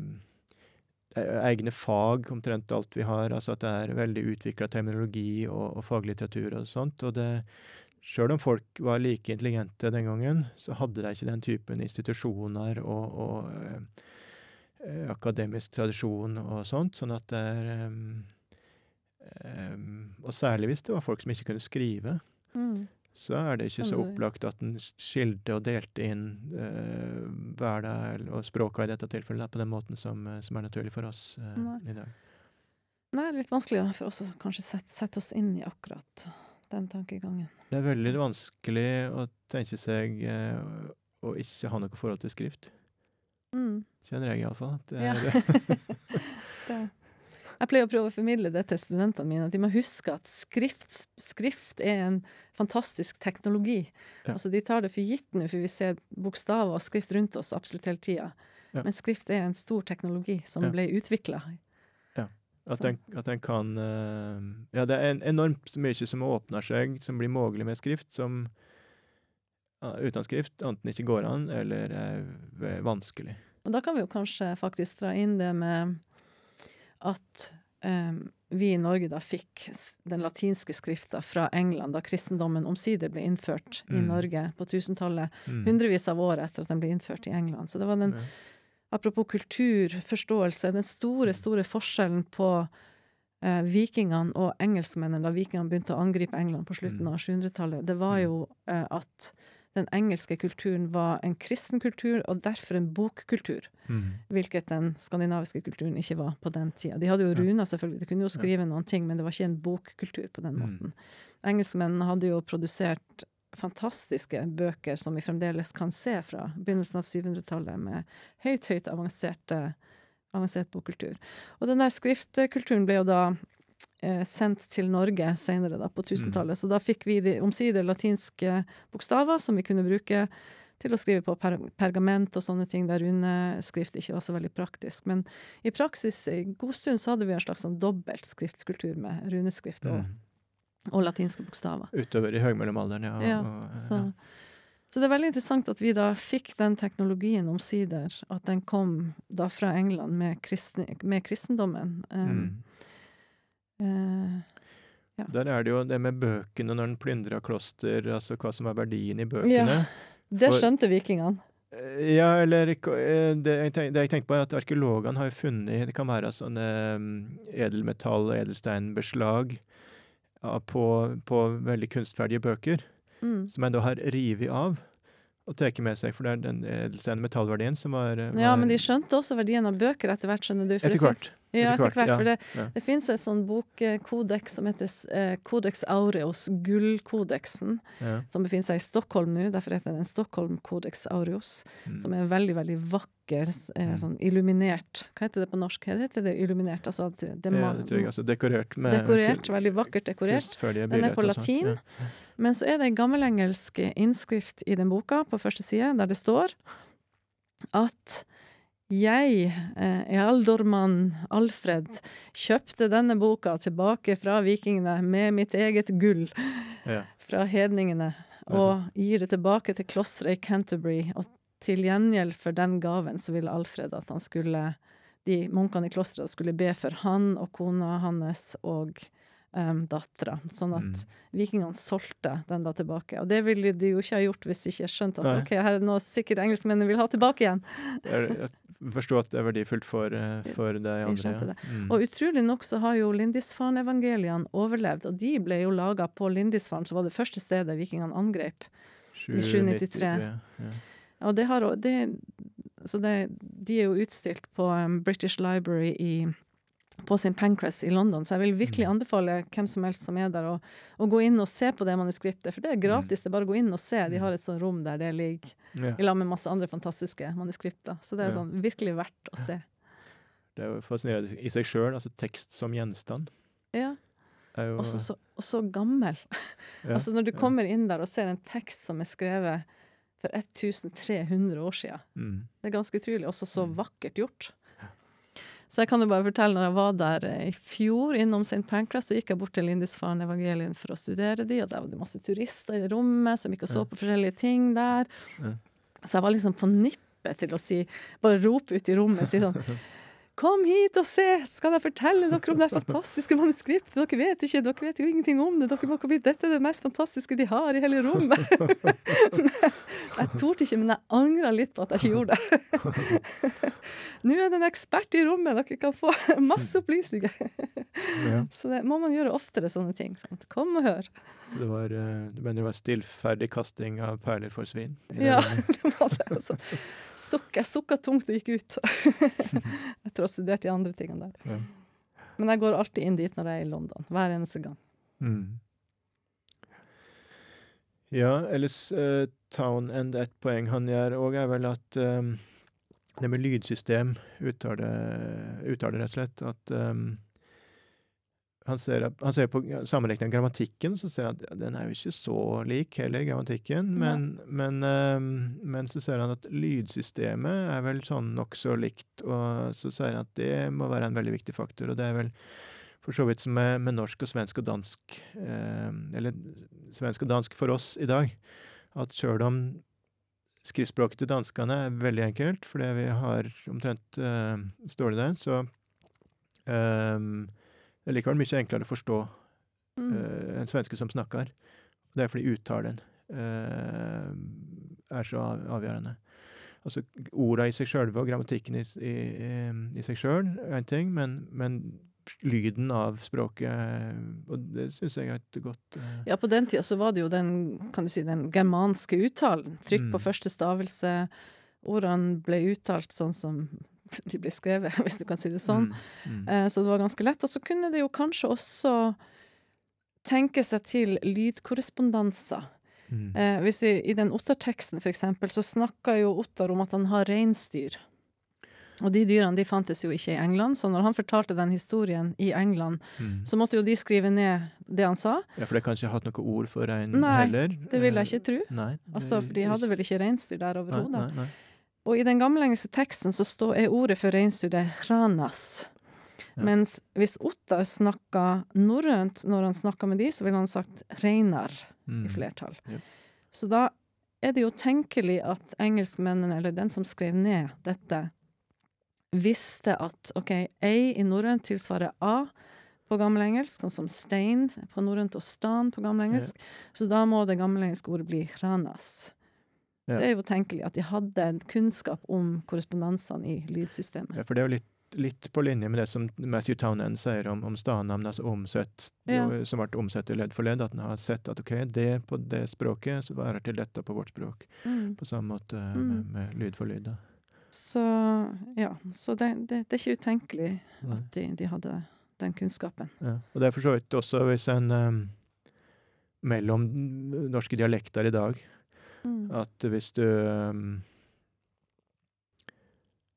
e- egne fag, omtrent alt vi har, altså at det er veldig utviklet terminologi og, og faglitteratur og sånt, og det, selv om folk var like intelligente den gangen, så hadde de ikke den typen institusjoner og, og eh, eh, akademisk tradisjon og sånt, sånn at det er em, em, og særlig hvis det var folk som ikke kunne skrive, Mm. så er det ikke så Kan du- opplagt at den skilte og delte inn eh, hverdag og språka i dette tilfellet da, på den måten som, eh, som er naturlig for oss eh, Nei. i dag. Nei, det er litt vanskelig da, for oss å kanskje sette, sette oss inn i akkurat den tankegangen. Det er veldig vanskelig å tenke seg eh, å ikke ha noe forhold til skrift. Mm. Kjenner jeg i alle fall. At det Ja. er, det. Jeg pleier å prøve å formidle det til studentene mine, at de må huske at skrift, skrift er en fantastisk teknologi. Ja. Altså, de tar det for gitt nå, for vi ser bokstaver og skrift rundt oss absolutt hele tida. Ja. Men skrift er en stor teknologi som Ja. ble utvikla. at, den, at den kan eh, Ja, det er en, enormt mye som åpner seg, som blir mulig med skrift, som ja, uten skrift enten ikke går an, eller er ve- vanskelig. Og da kan vi jo kanskje faktisk dra inn det med at em, vi i Norge da fikk s- den latinske skrifta fra England, da kristendommen omsider ble innført i Mm. Norge på tusentallet, Mm. hundrevis av år etter at den ble innført i England. Så det var den, Ja. apropos kultur, forståelse, den store, store forskjellen på eh, vikingene og engelskmennene da vikingene begynte å angripe England på slutten Mm. av sjuhundretallet, det var Mm. jo eh, at den engelske kulturen var en kristen kultur, og derfor en bokkultur. Mm. Hvilket den skandinaviske kulturen ikke var på den tida. De hadde jo Ja. runer, selvfølgelig. De kunne jo skrive noen ting, men det var ikke en bokkultur på den Mm. måten. Engelskmennene hadde jo produsert fantastiske bøker som vi fremdeles kan se fra begynnelsen av syvhundretallet, med høyt, høyt avanserte, avansert bokkultur. Og den der skriftkulturen ble jo da eh, sendt til Norge senere da, på tusentallet. Så da fikk vi de omsider latinske bokstaver som vi kunne bruke til å skrive på per pergament og sånne ting, der runeskrift ikke var så veldig praktisk. Men i praksis, i god stund, så hadde vi en slags sånn dobbelt skriftkultur med runeskrift og, Mm. og latinske bokstaver. Utover i høgmellomalderen, ja. Ja, og, eh, Så, så det er veldig interessant at vi da fikk den teknologien omsider, at den kom da fra England med, kristen, med kristendommen. ja. Um, Mm. eh, Der er det jo det med bøkene når den plyndrer kloster, altså hva som er verdien i bøkene. det For- skjønte vikingene. Eh, Ja, eller ikke- eh, det jeg, tenk, det jeg tenkte på er at arkeologene har jo funnet, det kan være sånne mm, edelmetall- og edelsteinbeslag ja, på, på veldig kunstferdige bøker, Mm. som en da har rivet av og tatt med seg, for det er den edelstein- metallverdien som var, var Ja, men de skjønte også verdien av bøker etter hvert, skjønner du. for etter det finnes- hvert. Ja, etter etter hvert. hvert, For det, ja. det finnes et sånn bokkodeks som heter eh, Codex Aureus, gullkodeksen, Ja. som befinner seg i Stockholm nå. Derfor heter den Stockholm Codex Aureus, Mm. som er en veldig, veldig vakker vakker, eh, Mm. sånn illuminert. Hva heter det på norsk? Hva heter det illuminert? Altså, at det, det Ja, ma- det tror jeg, altså dekorert med dekorert, ku- veldig vakkert dekorert. kunstferdige Den er bilder på og sånt, latin, ja. men så er det en gammelengelsk innskrift i den boka på første side, der det står at jeg, eh, Ealdormann Alfred, kjøpte denne boka tilbake fra vikingene med mitt eget gull Ja. fra hedningene, og gir det tilbake til klosteret i Canterbury, og til gjengjeld for den gaven så ville Alfred at han skulle, de munkene i klosteret skulle be for han og kona hans og um, dattera, sånn at Mm. vikingene solgte den da tilbake. Og det ville de jo ikke ha gjort hvis de ikke skjønte at Nei. ok, her er det noe sikkert engelskmennene vil ha tilbake igjen. Jeg jeg forstår at det er verdifullt for, eh, for de andre. skjønte ja. det. Mm. Og utrolig nok så har jo Lindisfarne-evangeliene overlevd, og de ble jo laget på Lindisfarne, som var det første stedet vikingene angrep. i sju nittitre. Ja. Og det har, og det, så det, de er jo utstilt på um, British Library i, på Saint Pancras i London, så jeg vil virkelig Mm. anbefale hvem som helst som er der å, å gå inn og se på det manuskriptet, for det er gratis, det er bare å gå inn og se. De har et sånt rom der det ligger Ja. i lag med masse andre fantastiske manuskripter, så det er Ja. sånn virkelig verdt å se. Det er jo fascinerende i seg selv, altså tekst som gjenstand. Ja, Er jo, og så, så, og så gammel. ja, Altså når du ja. kommer inn der og ser en tekst som er skrevet for tretten hundre år siden, Mm. det er ganske utrolig, også så Mm. vakkert gjort. Så jeg kan jo bare fortelle, når jeg var der eh, i fjor innom Saint Pancras, så gikk jeg bort til Lindisfarne-evangelien for å studere de, og der var det masse turister i det rommet som gikk og så Ja. på forskjellige ting der. Ja. Så jeg var liksom på nippet til å si, bare rope ut i rommet, si sånn, kom hit og se, skal jeg fortelle dere om det fantastiske manuskriptet, dere vet ikke, dere vet jo ingenting om det, dere må komme hit, dette er det mest fantastiske de har i hele rommet. Jeg torde ikke, men jeg angret litt på at jeg ikke gjorde det. Nå er det en ekspert i rommet, dere kan få masse opplysninger. Ja. Så det må man gjøre oftere, sånne ting. Sant? Kom og hør. Så det var, eh, du mener det var stillferdig kasting av perler for svin? i det Ja, rommet? det var det. Altså. Sukk, jeg sukket tungt og gikk ut. Etter å ha studert de andre tingene der. Ja. Men jeg går alltid inn dit når jeg er i London, hver eneste gang. Mm. Ja, ellers uh, Townend, et poeng han gjør også, er vel at um, det med lydsystem uttaler, uttaler rett og slett at um, han ser, han ser på sammenligningen av grammatikken, så ser han at ja, den er jo ikke så lik heller, grammatikken, men, men, um, men så ser han at lydsystemet er vel sånn nok så likt, og så sier han at det må være en veldig viktig faktor, og det er vel for så vidt som med, med norsk og svensk og dansk, eh, eller svensk og dansk for oss i dag, at selv om skriftspråket til danskene er veldig enkelt, fordi vi har omtrent eh, står det der, så eh, det er likevel mye enklere å forstå Mm. eh, en svenske som snakker. Det er fordi uttalen eh, er så av, avgjørende. Altså, orda i seg selv og grammatikken i, i, i seg selv er en ting, men, men lyden av språket, og det synes jeg er et godt eh, Ja, på den tida så var det jo den, kan du si, den germanske uttalen. Trykk på Mm. første stavelse. Ordene ble uttalt sånn som de ble skrevet, hvis du kan si det sånn. Mm, mm, Eh, så det var ganske lett. Og så kunne det jo kanskje også tenke seg til lydkorrespondanser. mm, Eh, hvis i, I den Ottar-teksten for eksempel, så snakker jo Ottar om at han har reinsdyr. Og de dyrene de fantes jo ikke i England, så når han fortalte den historien i England, mm. så måtte jo de skrive ned det han sa. Ja, for det har kanskje hatt noe ord for rein Nei, heller. Det vil jeg ikke tro. Nei. Altså, for de hadde vel ikke reinsdyr der Nei, overhodet. nei, nei. Og i den gammelengelske teksten så står, er ordet for reinsdyr det hranas. Ja. Mens hvis Ottar snakka norrønt når han snakka med de, så ville han sagt reinar Mm. i flertall. Ja. Så da er det jo tenkelig at engelskmennene, eller den som skrev ned dette, visste at ok, ei i norrønt tilsvarer a på gammelengelsk, sånn som stein på norrønt og stan på gammelengelsk. Så da må det gammelengelske ordet bli hranas. Ja. Det er jo tenkelig at de hadde en kunnskap om korrespondansene i lydsystemet. Ja, for det er jo litt, litt på linje med det som Matthew Townend sier om, om stadnavn, altså omsett, Ja. jo, som ble omsett i ledd for ledd, at han har sett at ok, det på det språket, så var det til dette på vårt språk. Mm. På samme måte Mm. med, med lyd for lyd. Da. Så ja, så det, det, det er ikke utenkelig Nei. at de, de hadde den kunnskapen. Ja. Og det er for så vidt også hvis en um, mellom norske dialekter i dag, Mm. at hvis du um,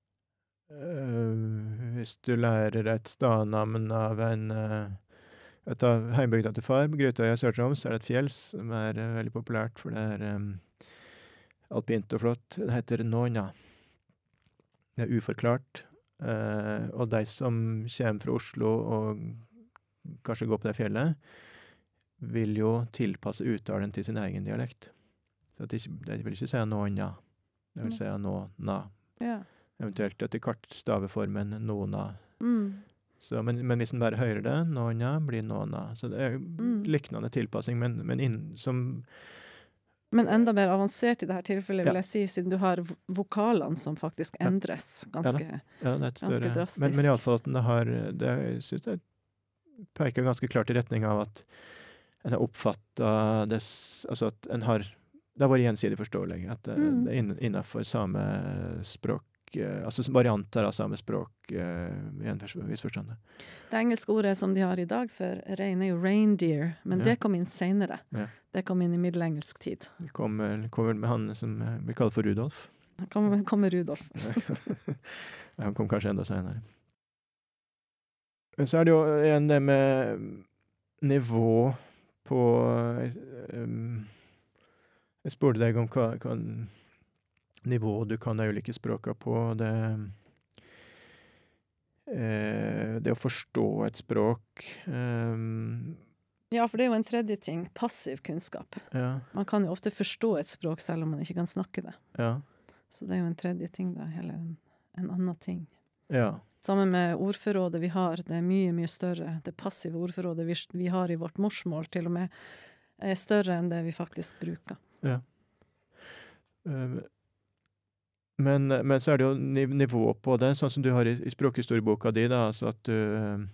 øh, hvis du lærer et stadnavn av en øh, et av heimbygda til far, på Grutøya i Sør-Troms, er det et fjell som er øh, veldig populært, for det er um, alpint og flott. Det heter Nåna. Det er uforklart. Uh, og de som kommer fra Oslo og kanskje går på det fjellet, vil jo tilpasse uttalen til sin egen dialekt. Så de, de vil ikke si Nåna. De vil si Nåna. Ja. Eventuelt etter kart staveformen Nona. Mm. Så, men, men hvis en bare hører det, Nåna blir Nåna. Så det er jo Mm. liknende tilpassing, men, men inn, som Men enda mer avansert i dette tilfellet, Ja. vil jeg si, siden du har v- vokalene som faktisk Ja. endres ganske Ja, det er et Ganske større drastisk. Men, men iallfall at det har det, Jeg syns det peker ganske klart i retning av at en har oppfatta det s- Altså at en har Det har vært gjensidig forståelig. At det, Mm. det er inn- innafor same språk eh, Altså varianter av same språk eh, i en fors- viss forstand. Det engelske ordet som de har i dag for rein er jo reindeer, men Ja. det kom inn senere. Ja. Det kom inn i middelengelsk tid. Det kommer kommer med han som eh, vi kaller for Rudolf. Da kom, kommer Rudolf. Ja, han kom kanskje enda senere. Men så er det jo igjen det med nivå på um, Jeg spurte deg om hva, hva nivå du kan de ulike språka på. Det, eh, det å forstå et språk um, Ja, for det er jo en tredje ting. Passiv kunnskap. Ja. Man kan jo ofte forstå et språk selv om man ikke kan snakke det. Ja. Så det er jo en tredje ting da, heller en, en annen ting. Ja. Sammen med ordforrådet vi har, det er mye, mye større. Det passive ordforrådet vi, vi har i vårt morsmål til og med er større enn det vi faktisk bruker. Ja. Um, men, men så er det jo niv nivå på det, sånn som du har i, i språkhistorieboka di, da, altså at du, um,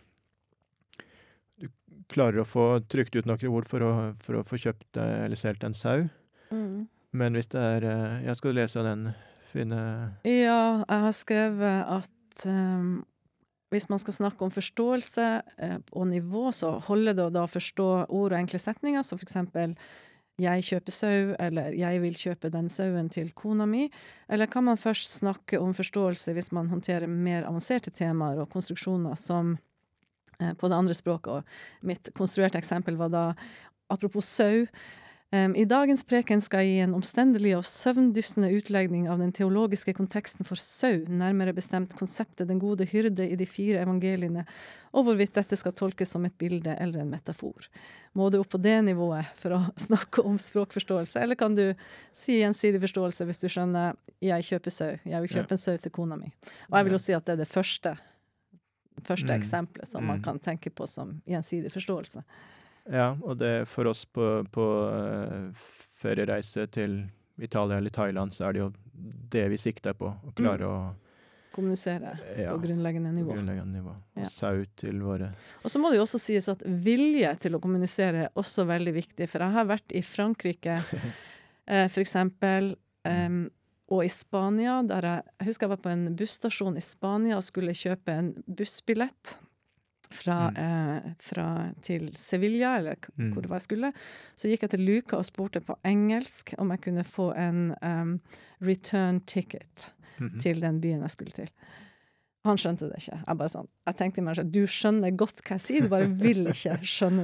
du klarer å få trykt ut noen ord for å, for å få kjøpt deg eller solgt en sau. Mm. Men hvis det er uh, Jeg skal lese den fine Ja, jeg har skrevet at um, hvis man skal snakke om forståelse eh, og nivå, så holder det å da forstå ord og enkle setninger, så for eksempel jeg kjøper sau, eller jeg vil kjøpe den sauen til kona mi, eller kan man først snakke om forståelse hvis man håndterer mer avanserte temaer og konstruksjoner som eh, på det andre språket, og mitt konstruerte eksempel var da, apropos sau, Um, I dagens preken skal jeg gi en omstendelig og søvndystende utlegning av den teologiske konteksten for sau, nærmere bestemt konseptet den gode hyrde i de fire evangeliene, og hvorvidt dette skal tolkes som et bilde eller en metafor. Må du opp på det nivået for å snakke om språkforståelse, eller kan du si gjensidig forståelse hvis du skjønner jeg kjøper sau, jeg vil kjøpe Ja. en sau til kona mi. Og jeg vil jo si at det er det første, første Mm. eksempelet som Mm. man kan tenke på som gjensidig forståelse. Ja, og det for oss på, på uh, feriereise til Italia eller Thailand, så er det jo det vi sikter på. Å klare å Kommunisere ja, på grunnleggende nivå. grunnleggende nivå. Og Ja. sau til våre Og så må det jo også sies at vilje til å kommunisere er også veldig viktig, for jeg har vært i Frankrike, eh, for eksempel, em, og i Spania, der jeg, jeg husker jeg var på en busstasjon i Spania og skulle kjøpe en bussbillett fra, Mm. eh, fra til Sevilla, eller k- Mm. hvor det var jeg skulle. Så gikk jeg til luka og spurte på engelsk om jeg kunne få en em, return ticket Mhm. til den byen jeg skulle til. Han skjønte det ikke. Jeg bare sånn, jeg tenkte meg selv, du skjønner godt hva jeg sier, du bare vil ikke skjønne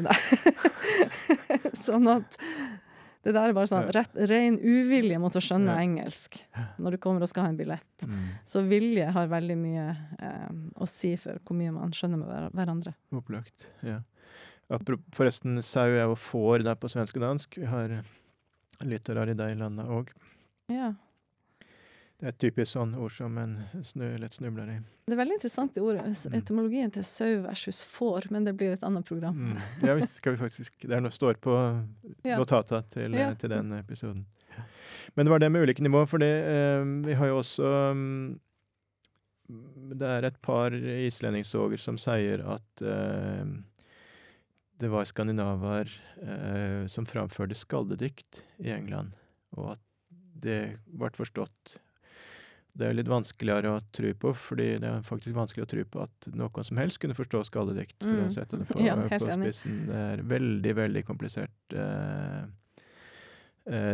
det. Sånn at det der er bare sånn rett, ren uvilje mot å skjønne Ja. engelsk når du kommer og skal ha en billett. Mm. Så vilje har veldig mye eh, å si for hvor mye man skjønner med hver- hverandre. Opplagt, ja. Apro- Forresten, sau er jo får der på svensk og dansk. Vi har lyttere i de landene òg. Ja. Det er et typisk sånn ord som en snø, lett snubler i. Det er veldig interessant det ordet, s- Mm. etymologien til sau versus får, men det blir et annet program. Mm. Ja, vi skal vi faktisk Det er noe står på Ja. notata til, Ja. til den episoden. Men det var det med ulike nivå, for vi har jo også um, Det er et par islendingsoger som sier at eh, det var skandinaver eh, som framførte skaldedikt i England, og at det ble forstått. Det er litt vanskeligere å tro på, fordi det er faktisk vanskelig å tro på at noen som helst kunne forstå skaldedikt, for Mm. å sette det på, Ja, helt på enig. spissen. Det er veldig, veldig komplisert eh, eh, dikt,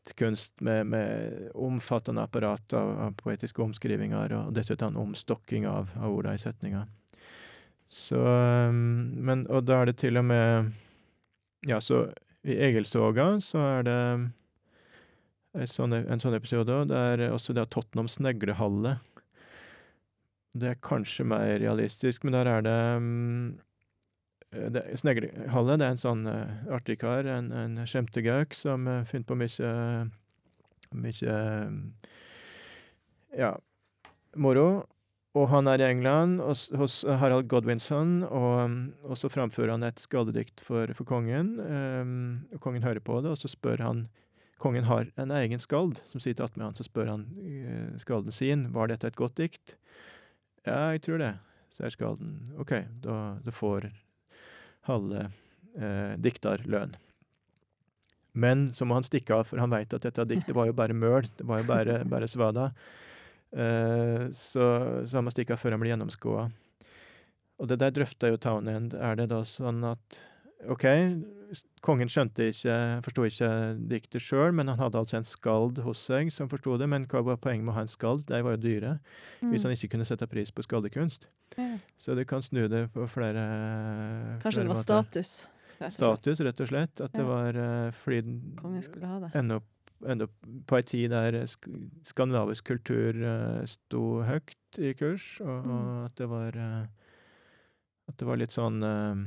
diktkunst med, med omfattende apparat av, av poetiske omskrivinger, og dessuten omstokking av, av orda i setninga. Så, um, men, og da er det til og med, ja, så i Egilsåga så er det en sånn, en sånn episode, det er også det Tottenham Sneglehalle. Det er kanskje mer realistisk, men der er det, um, det Sneglehalle, det er en sånn uh, artig kar, en, en skjemtegauk som uh, finner på mye, mye, um, ja, moro. Og han er i England hos, hos Harald Godwinson, og, og så framfører han et skaldedikt for, for kongen. Um, og kongen hører på det, og så spør han, kongen har en egen skald som sitter attmed han, så spør han uh, skalden sin, var dette et godt dikt? Ja, jeg tror det, sier skalden. Ok, da, da får Halle uh, diktar lønn. Men så må han stikke av, for han vet at dette diktet var jo bare møl, det var jo bare, bare svada. Uh, så, så han må stikke av før han blir gjennomskåa. Og det der drøfter jo Townend. Er det da sånn at ok, kongen skjønte ikke, forstod ikke diktet sjøl, men han hadde altså en skald hos seg som forstod det. Men hva var poenget med å ha en skald? De var jo dyre, mm. hvis han ikke kunne sette pris på skaldekunst. Ja. Så det kan snu det på flere Kanskje flere det var måter. status? Rett status, rett og slett. At ja. det var uh, fordi kongen skulle ha det. Enda Enda på en tid der sk skandinavisk kultur uh, sto høyt i kurs, og, mm. og at det var uh, at det var litt sånn uh,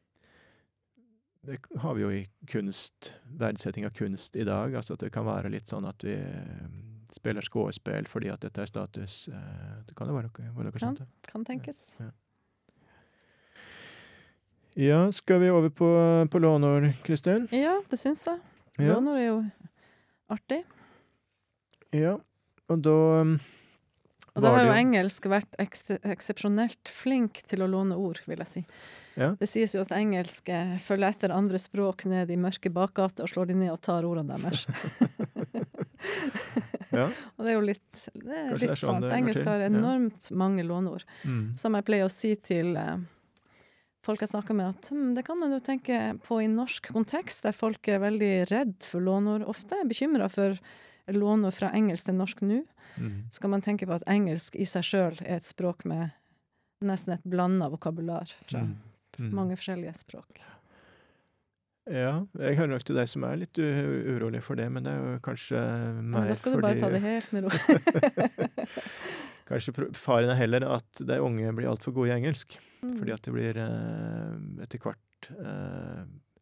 det har vi jo i kunst, verdsetting av kunst i dag, altså at det kan være litt sånn at vi uh, spiller skåespill fordi at dette er status. Uh, det kan jo være noe, være noe kan, sånt. Kan tenkes. Ja. Ja, skal vi over på, på lånord, Kristin? Ja, det syns jeg. Ja. Lånord er jo artig. Ja, og da um, Og da har jo engelsk vært eksepsjonelt flink til å låne ord, vil jeg si. Ja. Det sies jo at engelsk eh, følger etter andre språk ned i mørke bakgater og slår de ned og tar ordene deres. Ja. Og det er jo litt, det er litt det er sånn sant. Engelsk har enormt ja. mange låneord. Mm. Som jeg pleier å si til eh, folk jeg snakker med, at hm, det kan man jo tenke på i norsk kontekst, der folk er veldig redd for lånord. Ofte er bekymret for lånord fra engelsk til norsk nå. Mm. Skal man tenke på at engelsk i seg selv er et språk med nesten et blandet vokabular fra mm. Mm. mange forskjellige språk. Ja, jeg hører nok til deg som er litt urolig for det, men det er jo kanskje meg fordi... Da skal du bare ta det helt med ro. Kanskje faren er heller at de unge blir alt for gode i engelsk. Mm. Fordi at det blir eh, etter hvert eh,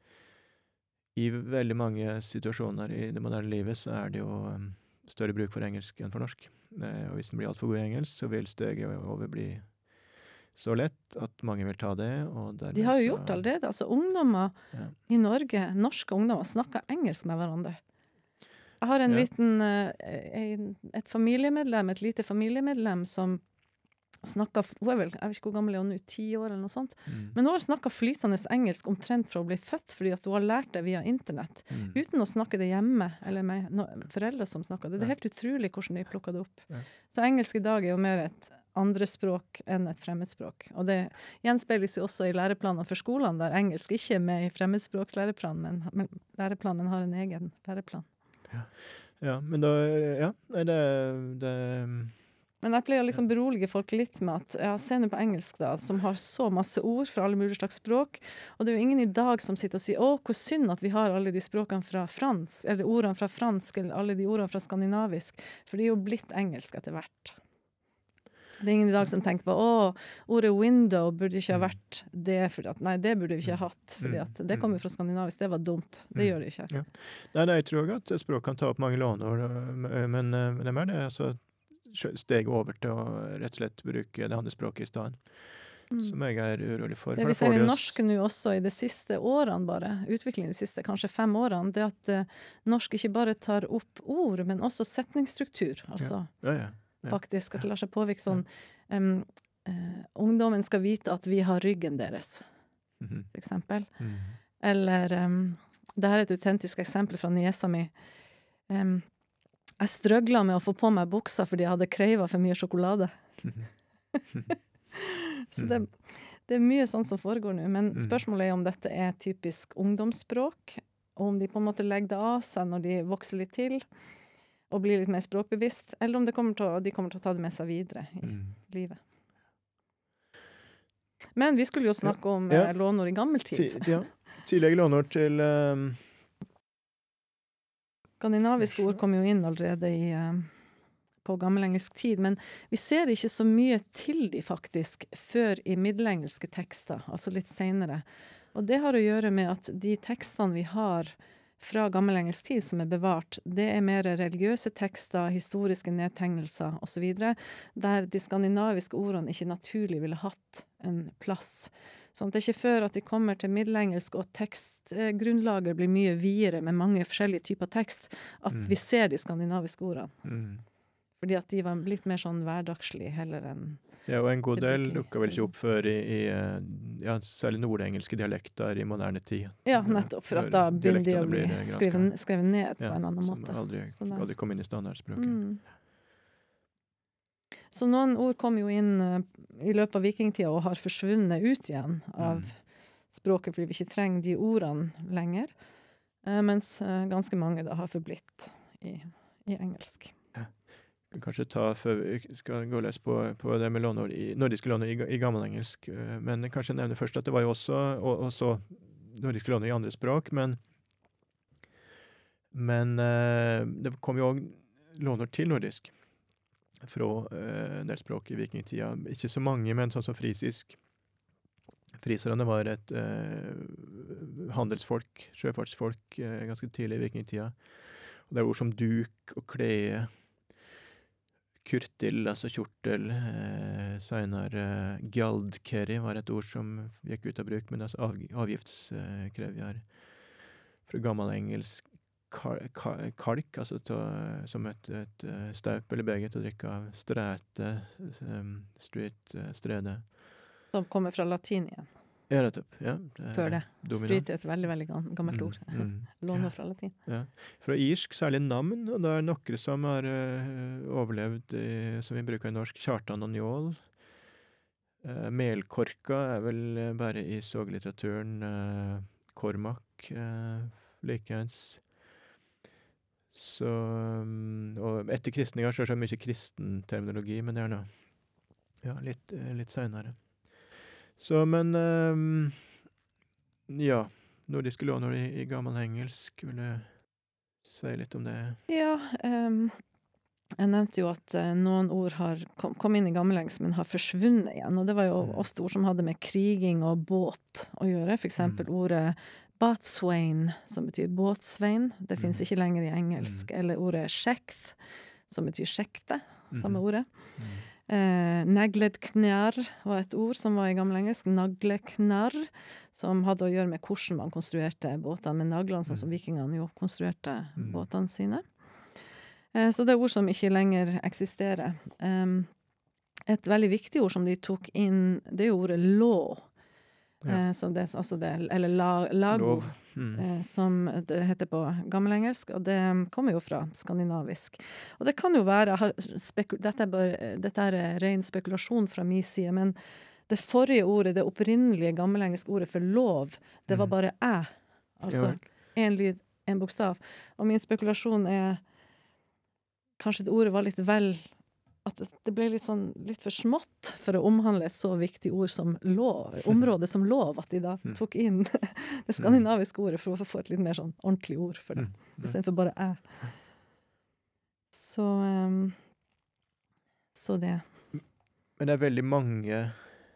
i veldig mange situasjoner i det moderne livet så er det jo um, større bruk for engelsk enn for norsk. Eh, og hvis den blir alt for god i engelsk, så vil steget over bli så lett at mange vil ta det. Og de har jo gjort allerede. Altså ungdommer ja. i Norge, norske ungdommer, snakker engelsk med hverandre. Jeg har en ja. liten, en, et familiemedlem, et lite familiemedlem som snakker, hun er vel, jeg vet ikke hvor gammel er hun nå, ti år eller noe sånt, mm. men hun har snakket flytende engelsk omtrent fra å bli født, fordi at hun har lært det via internett, mm. uten å snakke det hjemme, eller med no, foreldre som snakker det. Det er helt utrolig hvordan de plukker det opp. Ja. Så engelsk i dag er jo mer et andre språk enn et fremmedspråk. Og det gjenspeiles jo også i læreplaner for skolene, der engelsk ikke er med i fremmedspråkslæreplanen, men, men læreplanen har en egen læreplan. Ja, ja men da, ja, det, det Men jeg pleier å liksom berolige folk litt med at ja, se nå på engelsk da, som har så masse ord fra alle mulige slags språk, og det er jo ingen i dag som sitter og sier, å, hvor synd at vi har alle de språkene fra fransk, eller ordene fra fransk, eller alle de ordene fra skandinavisk, for det er jo blitt engelsk etter hvert. Det er ingen i dag som tenker på, å, ordet window burde ikke ha vært det, fordi at, nei, det burde vi ikke ha hatt, fordi at det kommer fra skandinavisk, det var dumt. Det gjør det ikke. Ja. Nei, nei, jeg tror at språk kan ta opp mange låneord, men, men det er mer det, altså, steg over til å rett og slett bruke det andre språket i stedet, mm. som jeg er urolig for. Det vi ser i norsk nå også i de siste årene bare, utviklingen de siste kanskje fem årene, det at uh, norsk ikke bare tar opp ord, men også setningsstruktur, altså. Ja, ja, ja. Ja. Faktisk, at det lar seg påvirke sånn um, uh, ungdommen skal vite at vi har ryggen deres, mm-hmm. for eksempel. Mm-hmm. Eller, um, det her er et autentisk eksempel fra niesa mi. Um, jeg strøglet med å få på meg buksa fordi jeg hadde kreivet for mye sjokolade. Så det, det er mye sånt som foregår nå, men spørsmålet er om dette er typisk ungdomsspråk, og om de på en måte legger det av seg når de vokser litt til, og blir litt mer språkbevisst, eller om det kommer til å, de kommer til å ta det med seg videre i Mm. livet. Men vi skulle jo snakke om Ja. eh, lånord i gammel Ti, tid. ja. Tidligere lånord til um, Skandinaviske ord kom jo inn allerede i, eh, på gammelengelsk tid, men vi ser ikke så mye til de faktisk før i middelengelske tekster, altså litt senere. Og det har å gjøre med at de tekstene vi har fra gammelengelsk tid som er bevart, det er mer religiøse tekster, historiske nedtegnelser og så videre, der de skandinaviske ordene ikke naturlig ville hatt en plass. Sånn at det er ikke før at vi kommer til middelengelsk og tekstgrunnlaget blir mye videre med mange forskjellige typer tekst, at Mm. vi ser de skandinaviske ordene. mm. Fordi at de var litt mer sånn hverdagslig heller enn Ja, og en god Det del bruker- dukka vel ikke opp før i, i eh, ja, særlig nordengelske dialekter i moderne tid. Ja, nettopp, for at da Før begynner de å dialektene bli blir ganske- skrevet, skrevet ned på ja, en annen som måte. aldri, Så det- aldri kom inn i standardspråket. Mm. Så noen ord kom jo inn eh, i løpet av vikingtida og har forsvunnet ut igjen av Mm. språket, fordi vi ikke trenger de ordene lenger, eh, mens eh, ganske mange da har forblitt i, i engelsk. Kanskje ta før vi skal gå løs på, på det med lånord i, nordiske lånord i, ga- i gammelengelsk, eh, men kanskje nevne først at det var jo også, og, også nordiske lånord i andre språk, men men eh, det kom jo også lånord til nordisk fra eh, en del språk i vikingtida. Ikke så mange, men sånn som frisisk. Friserne var et eh, handelsfolk, sjøfartsfolk, eh, ganske tidlig i vikingtida. Og det er ord som duk og klede, kurtil, altså kjortel, eh, senere eh, gjaldkeri var et ord som gikk ut av bruk, men altså av, avgiftskrevier. Fra gammelengelsk kal, kal, kalk, altså ta, som et, et eh, staup eller beger til å drikke av, stræte, um, street, eh, strede. Som kommer fra latin igjen, Ja, nettopp. Ja, det er før det. dominant. Street er et veldig, veldig gam- gammelt ord. Mm, mm. Låner fra latin. Ja. Fra irsk, særlig navn, og det er noen som har eh, overlevd, i, som vi bruker i norsk, Kjartan og Njål. Uh, melkorka er vel eh, bare i soglitteraturen uh, Cormac, uh, likeens. Så, um, og etter kristninga så er det mye kristen terminologi, men det er nå ja, litt, eh, litt senere. Så, men um, ja, nordiske lånord i, i gammelengelsk, vil du si litt om det? Ja, ehm, jeg nevnte jo at eh, noen ord har kom, kom inn i gammelengelsk, men har forsvunnet igjen. Og det var jo Mm. ofte ord som hadde med kriging og båt å gjøre. For eksempel Mm. ordet boatswain, som betyr båtsvein. Det finnes Mm. ikke lenger i engelsk. Eller ordet sjekth, som betyr sjekte. Samme Mhm. ordet. Mm. Eh, negledknjar var et ord som var i gammelengelsk. Nagleknarr, som hadde å gjøre med hvordan man konstruerte båtene med naglene, sånn som Mm. vikingene jo konstruerte Mm. båtene sine. Eh, så det er ord som ikke lenger eksisterer. Um, et veldig viktig ord som de tok inn, det er jo ordet lå. Ja. Eh, som det, altså det, eller la, lago, Lov. Mm. eh, som det heter på gammelengelsk, og det kommer jo fra skandinavisk. Og det kan jo være, jeg har speku- dette, er bare, dette er ren spekulasjon fra min side, men det forrige ordet, det opprinnelige gammelengelske ordet for lov, det var Mm. bare æ. Altså Ja vel. en lyd, en bokstav. Og min spekulasjon er kanskje det ordet var litt vel at det- det ble litt sånn litt for smått for å omhandle et så viktig ord som lov, området som lov, at de da Mm. tok inn det skandinaviske ordet for å få et litt mer sånn ordentlig ord for det, Mm. Mm. istedenfor bare æ. Så ehm, så det. Men det er veldig mange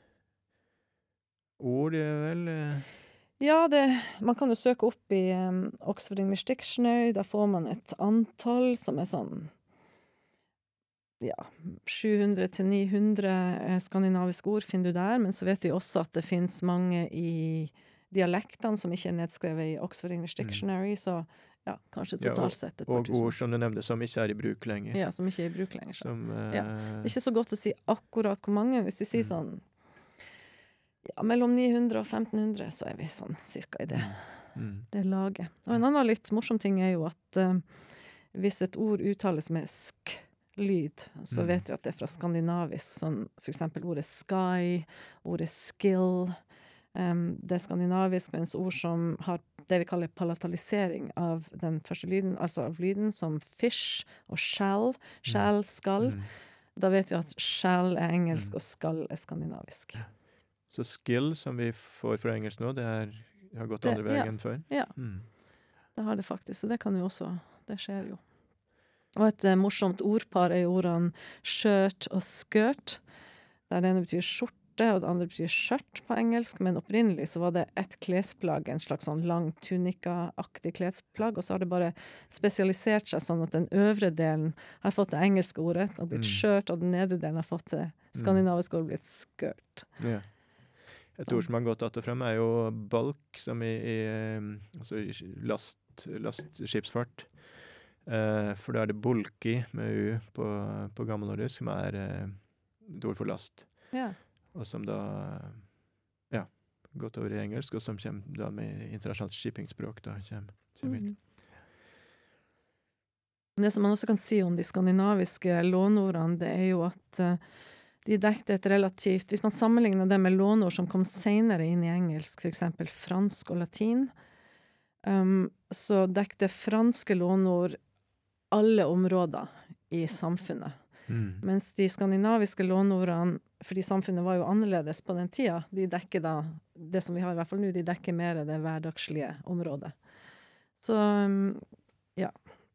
ord, det er vel eh, Ja, det, man kan jo søke opp i um, Oxford English Dictionary, da får man et antall som er sånn ja, sju hundre til ni hundre eh, skandinaviske ord finner du der, men så vet vi også at det finnes mange i dialektene som ikke er nedskrevet i Oxford English Mm. Dictionary, så ja, kanskje Ja, totalt sett et par og ord tusen. som du nevnte som ikke er i bruk lenger. Ja, som ikke er i bruk lenger. Så. Som eh, Ja. Det er ikke så godt å si akkurat hvor mange. Hvis vi sier Mm. sånn ja, mellom ni hundre og femten hundre, så er vi sånn cirka i det. mm. Det laget. Og en annen litt morsom ting er jo at eh, hvis et ord uttales med sk-lyd, så Mm. vet vi at det er fra skandinavisk, sånn for eksempel ordet sky, ordet skill. Um, det er skandinavisk, mens ord som har det vi kaller palatalisering av den første lyden, altså av lyden som fish og shall, shall, skall. Mm. Da vet vi at shall er engelsk Mm. og skall er skandinavisk. Så skill, som vi får fra engelsk nå, det er, har gått Det- andre ja. veien før. Ja. Mm. Det har det faktisk, så det kan jo også, det skjer jo. Og et eh, morsomt ordpar er jo ordene skjørt og skørt, der det ene betyr skjorte, og det andre betyr skjørt på engelsk, men opprinnelig så var det et klesplagg, en slags sånn lang tunika-aktig klesplagg, og så har det bare spesialisert seg sånn at den øvre delen har fått det engelske ordet, og blitt Mm. skjørt, og den nedre delen har fått det skandinaviske ordet, blitt skørt. Ja. Et Sånn. ord som har gått att og frem er jo bulk, som i, i eh, altså i last, lastskipsfart. Eh, for da er det bulky med u på, på gammelnordisk, som er eh, et ord for last. Ja. Og som da, ja, gått over i engelsk, og som kommer da med internasjonalt shippingspråk da, kommer, kommer hit. Mhm. Det som man også kan si om de skandinaviske låneordene, det er jo at eh, de dekte et relativt, hvis man sammenligner det med låneord som kom senere inn i engelsk, for eksempel fransk og latin, um, så dekte franske låneord alle områder i samfunnet. Mm. Mens de skandinaviske låneordene, fordi samfunnet var jo annerledes på den tida, de dekker da, det som vi har i hvert fall nå, de dekker mer det hverdagslige området. Så, um, ja.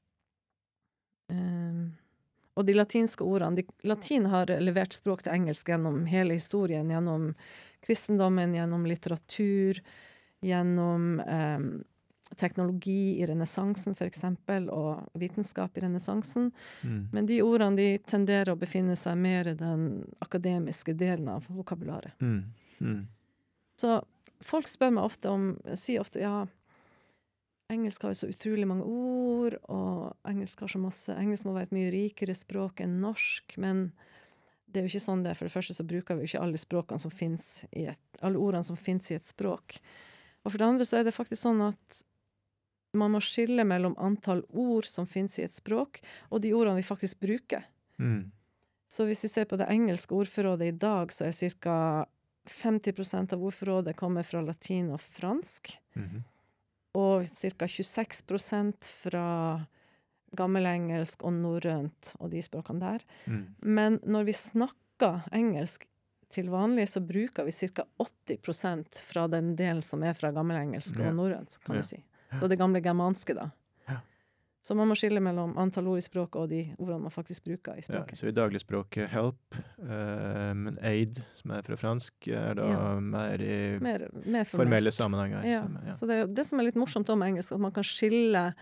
Um, og de latinske ordene, de, latin har levert språk til engelsk gjennom hele historien, gjennom kristendommen, gjennom litteratur, gjennom um, teknologi i renessansen for eksempel, og vitenskap i renessansen. Mm. Men de ordene de tenderer å befinne seg mer i den akademiske delen av vokabularet. Mm. Mm. Så folk spør meg ofte om, sier ofte, ja, engelsk har jo så utrolig mange ord, og engelsk har så masse, engelsk må være et mye rikere språk enn norsk, men det er jo ikke sånn det. For det første så bruker vi jo ikke alle språkene som finnes i et, alle ordene som finnes i et språk. Og for det andre så er det faktisk sånn at man må skille mellom antall ord som finnes i et språk, og de ordene vi faktisk bruker. Mm. Så hvis vi ser på det engelske ordforrådet i dag, så er cirka femti prosent av ordforrådet kommer fra latin og fransk, Mhm. og cirka tjueseks prosent fra gammelengelsk og norrønt og de språkene der. Mm. Men når vi snakker engelsk til vanlig, så bruker vi cirka åtti prosent fra den delen som er fra gammelengelsk Ja. og norrønt, kan Ja. du si. Så det gamle germanske da. Ja. Så man må skille mellom antall ord i språket og de ordene man faktisk bruker i Ja, språket. så i dagligspråket help, eh, men aid, som er fra fransk, er da Ja. mer i Mer, mer formelle formelt. sammenhenger. Ja. Som, ja. Så det er jo det som er litt morsomt om engelsk, at man kan skille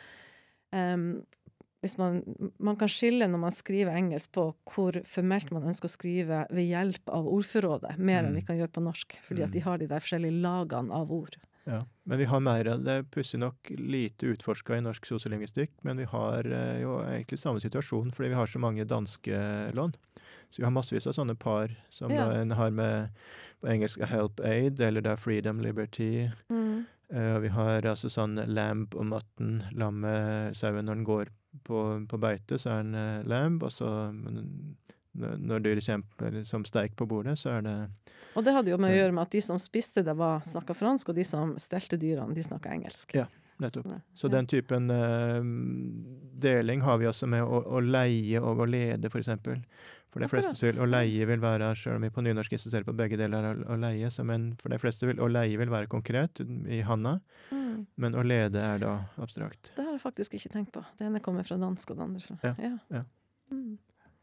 em, hvis man, man kan skille når man skriver engelsk på hvor formelt man ønsker å skrive ved hjelp av ordforrådet, mer enn Mm. vi kan gjøre på norsk, fordi at de Mm. har de der forskjellige lagene av ord. Ja. Men vi har mer av det. Det er pussig nok lite utforska i norsk sosiolingvistikk, men vi har eh, jo egentlig samme situasjon, fordi vi har så mange danske lån. Så vi har massevis av sånne par som Ja. da en har med på engelsk help aid, eller da freedom, liberty. Mm. Eh, og vi har altså sånn lamb og mutton, lammet, sauen når den går på, på beite, så er den eh, lamb, og så men, når når dyret kommer eller som steik på bordet, så er det Og det hadde jo med å Så- gjøre med at de som spiste det var snakket fransk, og de som stelte dyrene, de snakket engelsk. Ja. nettopp. Ja. Så den typen eh, deling har vi også med å, å leie og å lede, for eksempel. For de fleste Akkurat. så vil å leie vil være, selv om vi på nynorsk insisterer på begge deler av å leie, så men for de fleste vil å leie vil være konkret i handa, Mm. men å lede er da abstrakt. Det har jeg faktisk ikke tenkt på. Det ene kommer fra dansk, og det andre fra... Ja, ja. Mm.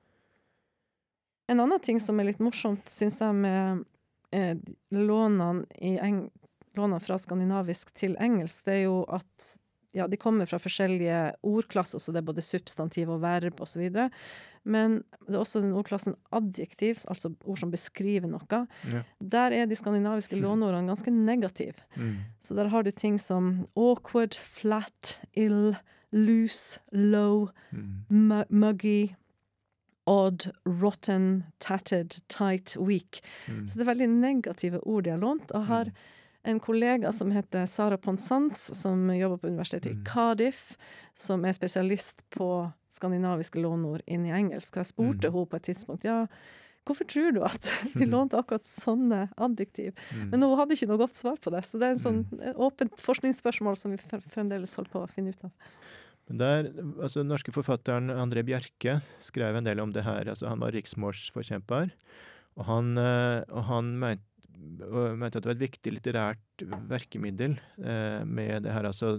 En annen ting som er litt morsomt, synes jeg, med eh, lånene, i eng lånene fra skandinavisk til engelsk, det er jo at ja, de kommer fra forskjellige ordklasser, så det er både substantiv og verb og så videre. Men det er også den ordklassen adjektiv, altså ord som beskriver noe. Ja. Der er de skandinaviske låneordene ganske negative. Mm. Så der har du ting som awkward, flat, ill, loose, low, Mm. mu- muggy, odd, rotten, tattered, tight, weak. Mm. Så det er veldig negative ord de har lånt. Og har Mm. en kollega som heter Sara Ponsans, som jobber på universitetet Mm. i Cardiff, som er spesialist på skandinaviske låneord inn i engelsk. Så jeg spurte Mm. henne på et tidspunkt, ja, hvorfor tror du at de lånte akkurat sånne adjektiv? Mm. Men hun hadde ikke noe godt svar på det, så det er en sånn Mm. eh, åpent forskningsspørsmål som vi fre- fremdeles holder på å finne ut av. Men der, altså, den norske forfatteren André Bjerke skrev en del om det her. Altså, han var riksmålsforkjemper, og han, eh, og han mente, og mente at det var et viktig litterært verkemiddel eh, med det her, altså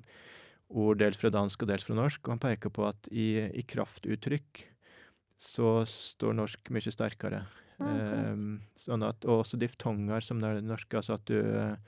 ord dels fra dansk og dels fra norsk, og han peker på at i, i kraftuttrykk så står norsk mye sterkere. Ah, akkurat. Ehm, sånn at, og også diftonger som det er det norske, altså at du eh,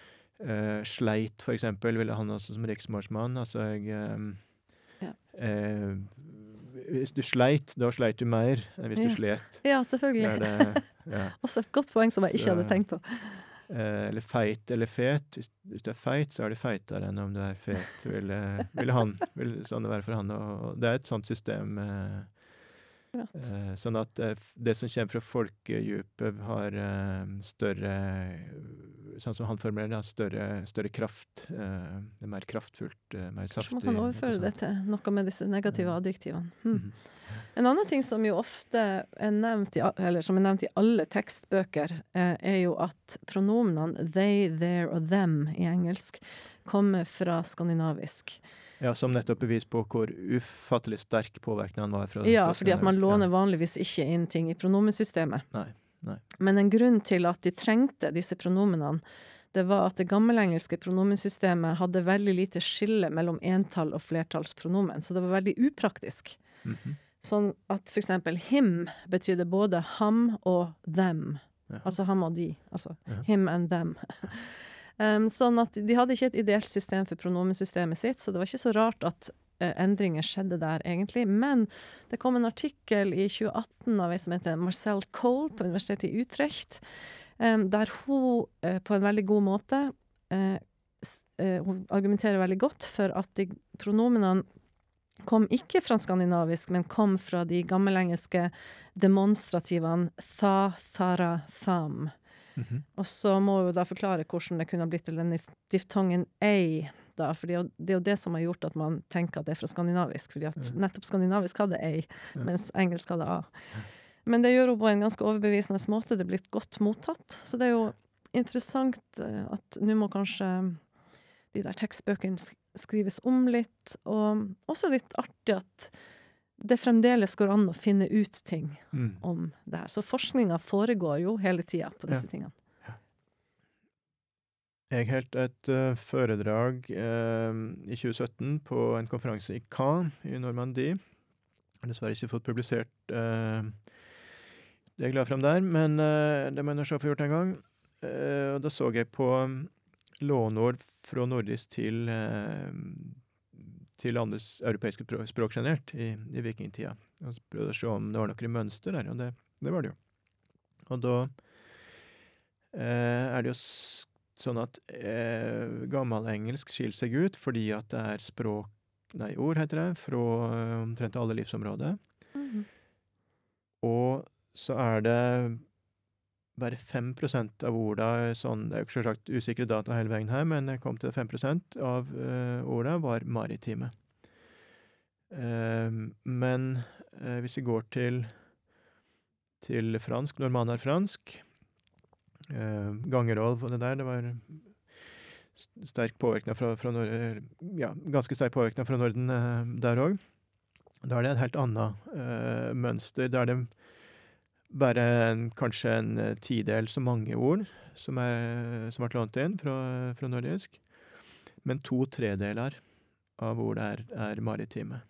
eh, sleit for eksempel, ville han også som riksmålsmann, altså jeg ehm, Ja. eh, hvis du sleit, da sleit du mer enn hvis Ja. du slet. Ja, Det er selvfølgelig. det, ja. Også et godt poeng som jeg ikke Så- hadde tenkt på. Eh, eller feit eller fet. Hvis, hvis du er feit, så er du feitere enn om du er fet, ville, ville han. Vil sånn det være for han. Og, og det er et sånt system. Eh, Akkurat. eh, sånn at eh, f- det som kommer fra folkedypet, har eh, større Sånn som han formulerer det, større, større kraft. Eh, det er mer kraftfullt, eh, mer Kanskje saftig. man kan noe overføre sånt. det til noe med disse negative Ja. adjektivene. Hm. Mhm. En annen ting som jo ofte er nevnt i, a- eller som er nevnt i alle tekstbøker, eh, er jo at pronomenene they, their og them i engelsk kommer fra skandinavisk. Ja, som nettopp bevis på hvor ufattelig sterk påvirkning han var fra Ja, fra fordi at man skandinavisk. låner vanligvis ikke inn ting i pronomensystemet. Nei, nei. Men en grunn til at de trengte disse pronomenene, det var at det gammelengelske pronomensystemet hadde veldig lite skille mellom entall- og flertallspronomen, så det var veldig upraktisk. Mhm. Sånn at for eksempel him betydde både ham og them. Ja. Altså ham og de. Altså Ja. him and them. um, sånn at de hadde ikke et ideelt system for pronomensystemet sitt, så det var ikke så rart at eh, endringer skjedde der egentlig. Men det kom en artikkel i tjue atten av ei som heter Marcelle Cole på Universitetet i Utrecht, um, der hun eh, på en veldig god måte eh, s- eh, hun argumenterer veldig godt for at de pronomenene kom ikke fra skandinavisk, men kom fra de gammelengelske demonstrativene tha, thara, tham. Mhm. Og så må vi jo da forklare hvordan det kunne ha blitt til den dif- diftongen ei, da, for det er jo- det er jo det som har gjort at man tenker at det er fra skandinavisk, fordi at Ja. nettopp skandinavisk hadde ei, Ja. mens engelsk hadde a. Men det gjør jo på en ganske overbevisende måte, det er blitt godt mottatt, så det er jo interessant eh, at nå må kanskje de der tekstbøkene sk- skrives om litt, og også litt artig at det fremdeles går an å finne ut ting Mm. om det her. Så forskninga foregår jo hele tida på disse Ja. tingene. Jeg holdt et eh, foredrag eh, i tjue sytten på en konferanse i Caen i Normandie. Har dessverre ikke fått publisert eh, det jeg la frem der, men eh, det må jeg nå se få gjort en gang. Eh, og da så jeg på um, låneord fra nordisk til, eh, til andre s- europeiske pro- språk generelt i, i vikingtida. Og så prøvde jeg å se om det var noen mønster der, og det, det var det jo. Og da eh, er det jo s- sånn at eh, gammelengelsk skiller seg ut fordi at det er språk, nei, ord heter det, fra eh, omtrent alle livsområder. Mhm. Og så er det bare fem prosent av orda sånn, det er jo selvsagt usikre data hele veien her, men jeg kom til fem prosent av uh, orda var maritime. Eh, men eh, hvis vi går til, til fransk, normannarfransk, uh, Gangerolv og det der, det var s- sterk påvirkning fra, fra Nor ja, ganske sterk påvirkning fra Norden eh, der òg. Da er det et helt annet eh, mønster. Da er det bare en, kanskje en eh, tidel så mange ord som er som ble lånt inn fra, fra nordisk. Men to tredeler av ord er, er maritime.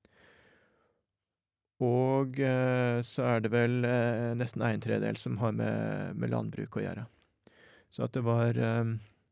Og eh, så er det vel eh, nesten en tredel som har med, med landbruk å gjøre. Så at det var eh,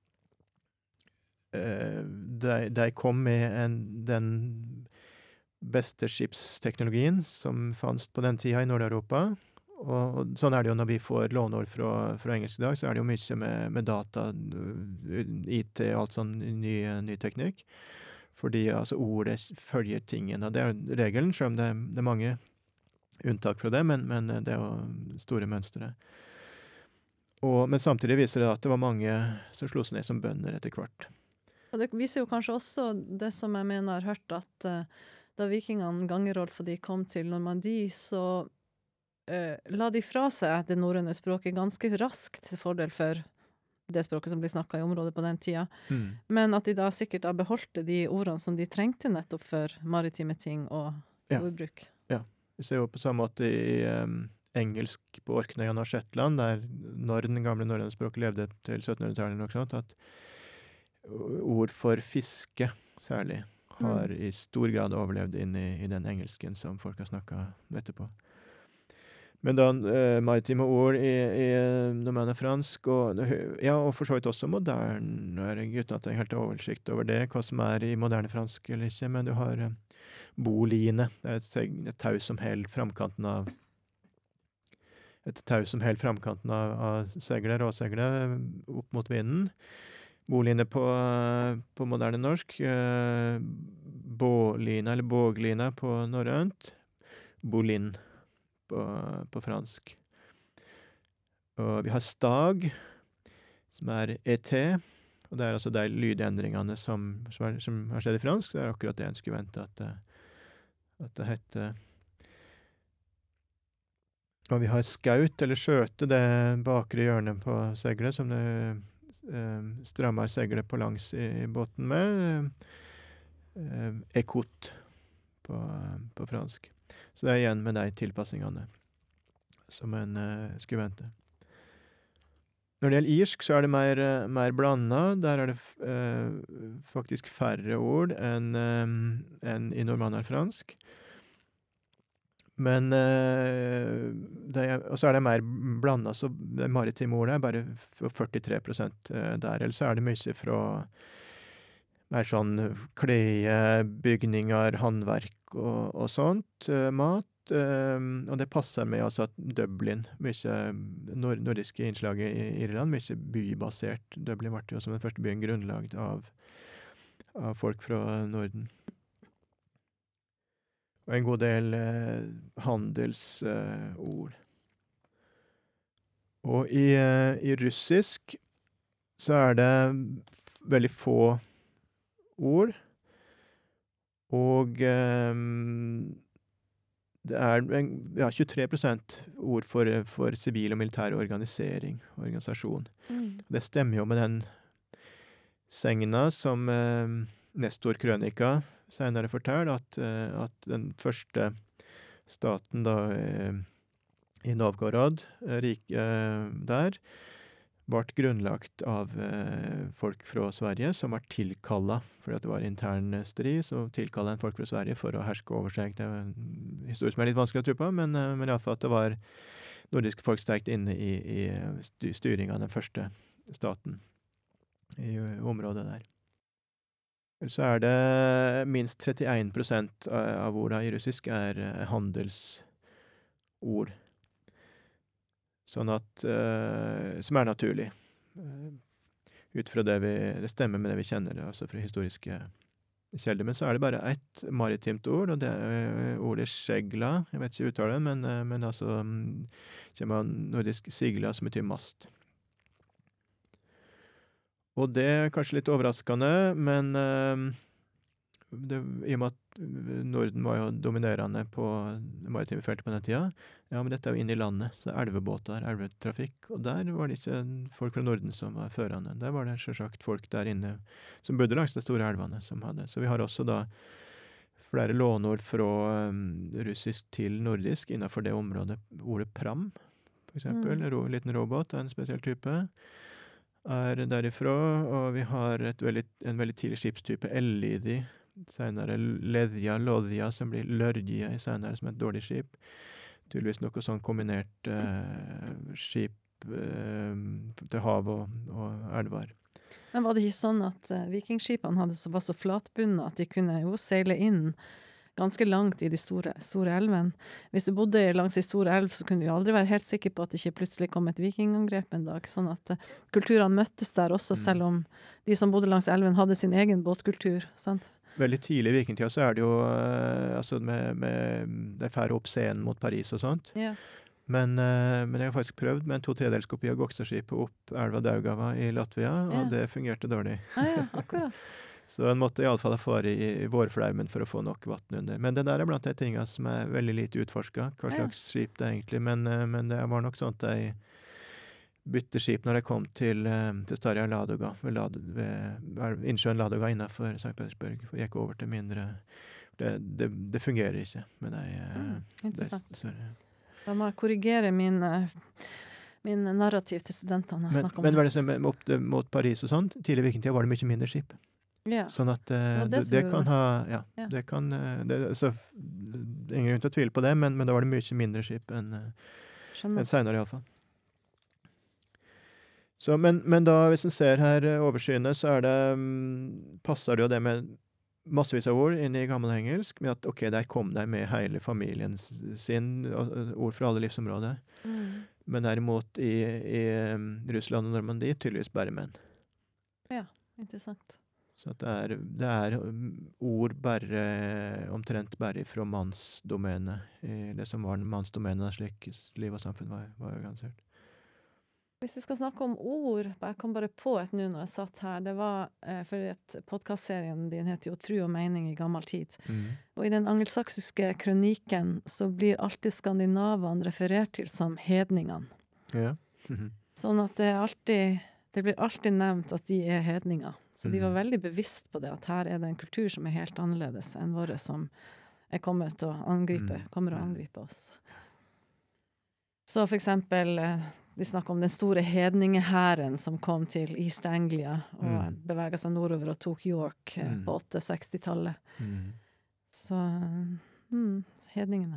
eh, de, de kom med en, den beste skipsteknologien som fantes på den tida i Nord-Europa. Og, og sånn er det jo når vi får låneord fra, fra engelsk i dag, så er det jo mye med, med data, I T og alt sånn ny, ny teknikk. Fordi altså ordet følger tingen, og det er regelen, selv om det, det er mange unntak fra det, men, men det er jo store mønstre. Og, men samtidig viser det at det var mange som slo seg ned som bønder etter hvert. Og det viser jo kanskje også det som jeg mener har hørt, at eh, da vikingene Gangerolf og de kom til Normandie, så eh, la de fra seg det norrøne språket ganske raskt til fordel for det språket som blir snakket i området på den tida. Mm. Men at de da sikkert da beholdte de ordene som de trengte nettopp for maritime ting og Ja. ordbruk. Vi ser jo på samme måte i um, engelsk på Orknøyene og Shetland, der når den gamle norrøne språket levde til syttenhundretallet, eller noe sånt, at ord for fiske særlig har i stor grad overlevd inn i, i den engelsken som folk har snakket etterpå. Men da eh, maritime ord i, i nomen fransk, og, ja, og for så vidt også moderne, uten at jeg helt har oversikt over det, hva som er i moderne fransk eller ikke, men du har eh, boline, det er et, seg, et tau som held framkanten av et tau som held framkanten av, av seglet, råseglet, opp mot vinden. Boline på, på moderne norsk, eh, båline eller bågline på norrønt, bolin på, på fransk. Og vi har stag, som er et, og det er altså de lydendringene som, som, er, som har skjedd i fransk. Det er akkurat det en skulle vente at, at det heter. Og vi har skaut, eller skjøte, det bakre hjørnet på seglet, som det eh, strammer seglet på langs i, i båten med. Eh, écoute på, på fransk. Så det er igjen med de tilpassingene som en eh, skulle vente. Når det gjelder irsk, så er det mer, eh, mer blanda. Der er det f eh, faktisk færre ord enn eh, enn i normannarfransk. Men eh, det er, og så er det mer blanda, så det maritime ordet er bare førtitre prosent der. Eller så er det mye fra mer sånn klede, bygninger, håndverk og, og sånt, eh, mat. Eh, og det passer med altså at Dublin, mye nord nordiske innslag i Irland, mye bybasert. Dublin ble jo som den første byen grunnlagt av, av folk fra Norden. Og en god del eh, handelsord. Eh, og i, eh, i russisk så er det veldig få ord. Og eh, det er en, ja, tjuetre prosent ord for, for sivil og militær organisering, organisasjon. Mm. Det stemmer jo med den segna som eh, Nestor Krønika senere forteller, at, eh, at den første staten da eh, i Novgorod, riket eh, der, ble grunnlagt av eh, folk fra Sverige som var tilkallet, fordi at det var intern strid, så tilkallet en folk fra Sverige for å herske over seg. Det er en historie som er litt vanskelig å tro på, men, eh, men i alle fall at det var nordiske folk sterkt inne i, i styringen av den første staten i området der. Så er det minst trettien prosent av ordene i russisk er handelsord. Sånn at, uh, som er naturlig. Uh, ut fra det vi, det stemmer med det vi kjenner, altså fra historiske kjelder. Men så er det bare ett maritimt ord, og det er uh, ordet skjegla. Jeg vet ikke uttale det, men, uh, men altså um, kommer av nordisk sigla, som betyr mast. Og det er kanskje litt overraskende, men uh, det, i og med at Norden var jo dominerende på det maritime feltet på den tida, ja, men dette er jo inne i landet, så det er elvebåter, elvetrafikk, og der var det ikke folk fra Norden som var førende. Der var det selvsagt folk der inne som bodde langs de store elvene som hadde. Så vi har også da flere låneord fra um, russisk til nordisk innenfor det området. Ordet pram, for eksempel, mm. ro, en liten robåt av en spesiell type, er derifra, og vi har et veldig, en veldig tidlig skipstype, Ellidi, senere Ledja, Lodja, som blir Lørdia i senere, som et dårlig skip. Tydeligvis noe sånn kombinert eh, skip eh, til hav og, og elver. Men var det ikke sånn at uh, vikingskipene hadde så, var så flatbundet at de kunne jo seile inn ganske langt i de store, store elvene? Hvis du bodde langs de store elv, så kunne du jo aldri være helt sikker på at det ikke plutselig kom et vikingangrep en dag. Sånn at uh, kulturene møttes der også, mm. selv om de som bodde langs elven hadde sin egen båtkultur, sant? Veldig tidlig i vikingtida så er det jo uh, altså med, med de færre opp scenen mot Paris og sånt. Ja. Men, uh, men jeg har faktisk prøvd med en to-tredelskopi av Gokstadskipet opp elva Daugava i Latvia, ja. Og det fungerte dårlig. Ah, ja, akkurat. Så en måtte i alle fall fare i, i vårflaumen for å få nok vatten under. Men det der er blant de tingene som er veldig lite utforsket, hva Ja. slags skip det er egentlig. Men, eh, men det var nok sånn at de bytte skip når de kom til, eh, til Starja Ladoga, ved, Lad, ved elv- innsjøen Ladoga innenfor Sankt Petersburg, og gikk over til mindre. Det, det, det fungerer ikke med de, eh, Mm, de interessant. større. Da må jeg korrigere min, eh, min narrativ til studentene jeg Men, snakker om. men var det sånn, med- opp til, mot Paris og sånt, tidlig i vikingtida var det mye mindre skip. Ja. Sånn at eh, var det det, som det gjorde kan det. ha Ja, Ja. det kan eh, det, så, det er ingen grunn til å tvile på det, men, men da var det mye mindre skip enn eh, Skjønner. enn seinere, iallfall. Så, men, men da, hvis en ser her eh, overskyende, så er det mm, passer det jo det med massevis av ord inn i gammelengelsk, med at ok, der kom de med hele familien s- sin, og- og ord fra alle livsområder. Mm. Men derimot i, i um, Russland og Normandie tydeligvis bare menn. Interessant. Så at det er, det er um, ord bare, omtrent bare fra mannsdomenet, i det som var mannsdomenet, slik liv og samfunn var, var organisert. Hvis jeg skal snakke om ord, jeg kom bare på et nå når jeg satt her, det var eh, fordi at podcastserien din heter jo Tru og mening i gammel tid. Mm. Og i den angelsaksiske kronikken så blir alltid skandinavene referert til som hedningene. Ja. Mhm. Sånn at det er alltid, det blir alltid nevnt at de er hedninger. Så de var Mhm. veldig bevisst på det, at her er det en kultur som er helt annerledes enn våre som er kommet til å angripe, Mm. kommer å Mm. angripe oss. Så for eksempel, eh, de snakker om den store hedningehæren som kom til East Anglia og Mm. beveget seg nordover og tok York eh, Mm. på åtte-sekstitallet. Mm. Så, mm, hedningene.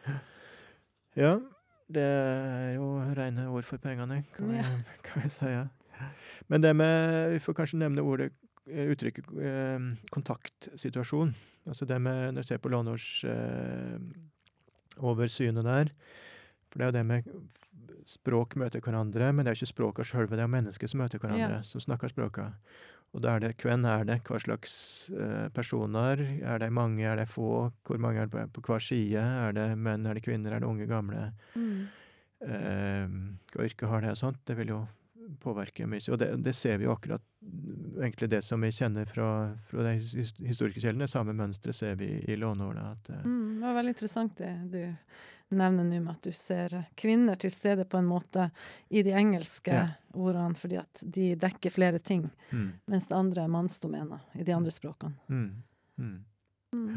Ja, det er jo rene ord for pengene, kan vi, Ja. kan vi si. Ja. Men det med, vi får kanskje nevne ordet, eh, uttrykket eh, kontaktsituasjon. Altså det med, når du ser på låneords eh, oversynet der, for det er jo det med språk møter hverandre, men det er jo ikke språket selv, det er jo mennesker som møter hverandre, Ja. som snakker språket. Og da er det, hvem er det, hva slags eh, personer, er det mange, er det få, hvor mange er det på, på hver side, er det menn, er det kvinner, er det unge, gamle, Mm. eh, hva yrke har det og sånt, det vil jo påvirke mye. Og det, det ser vi jo akkurat, egentlig det som vi kjenner fra, fra de his- historiske kjeldene, samme mønstre ser vi i låneordene. At, eh, Mm, det var veldig interessant det du nevner nå med at du ser kvinner til stede på en måte i de engelske Ja. ordene, fordi at de dekker flere ting, mm, mens det andre er mannsdomener i de andre språkene. mm, mm. Mm.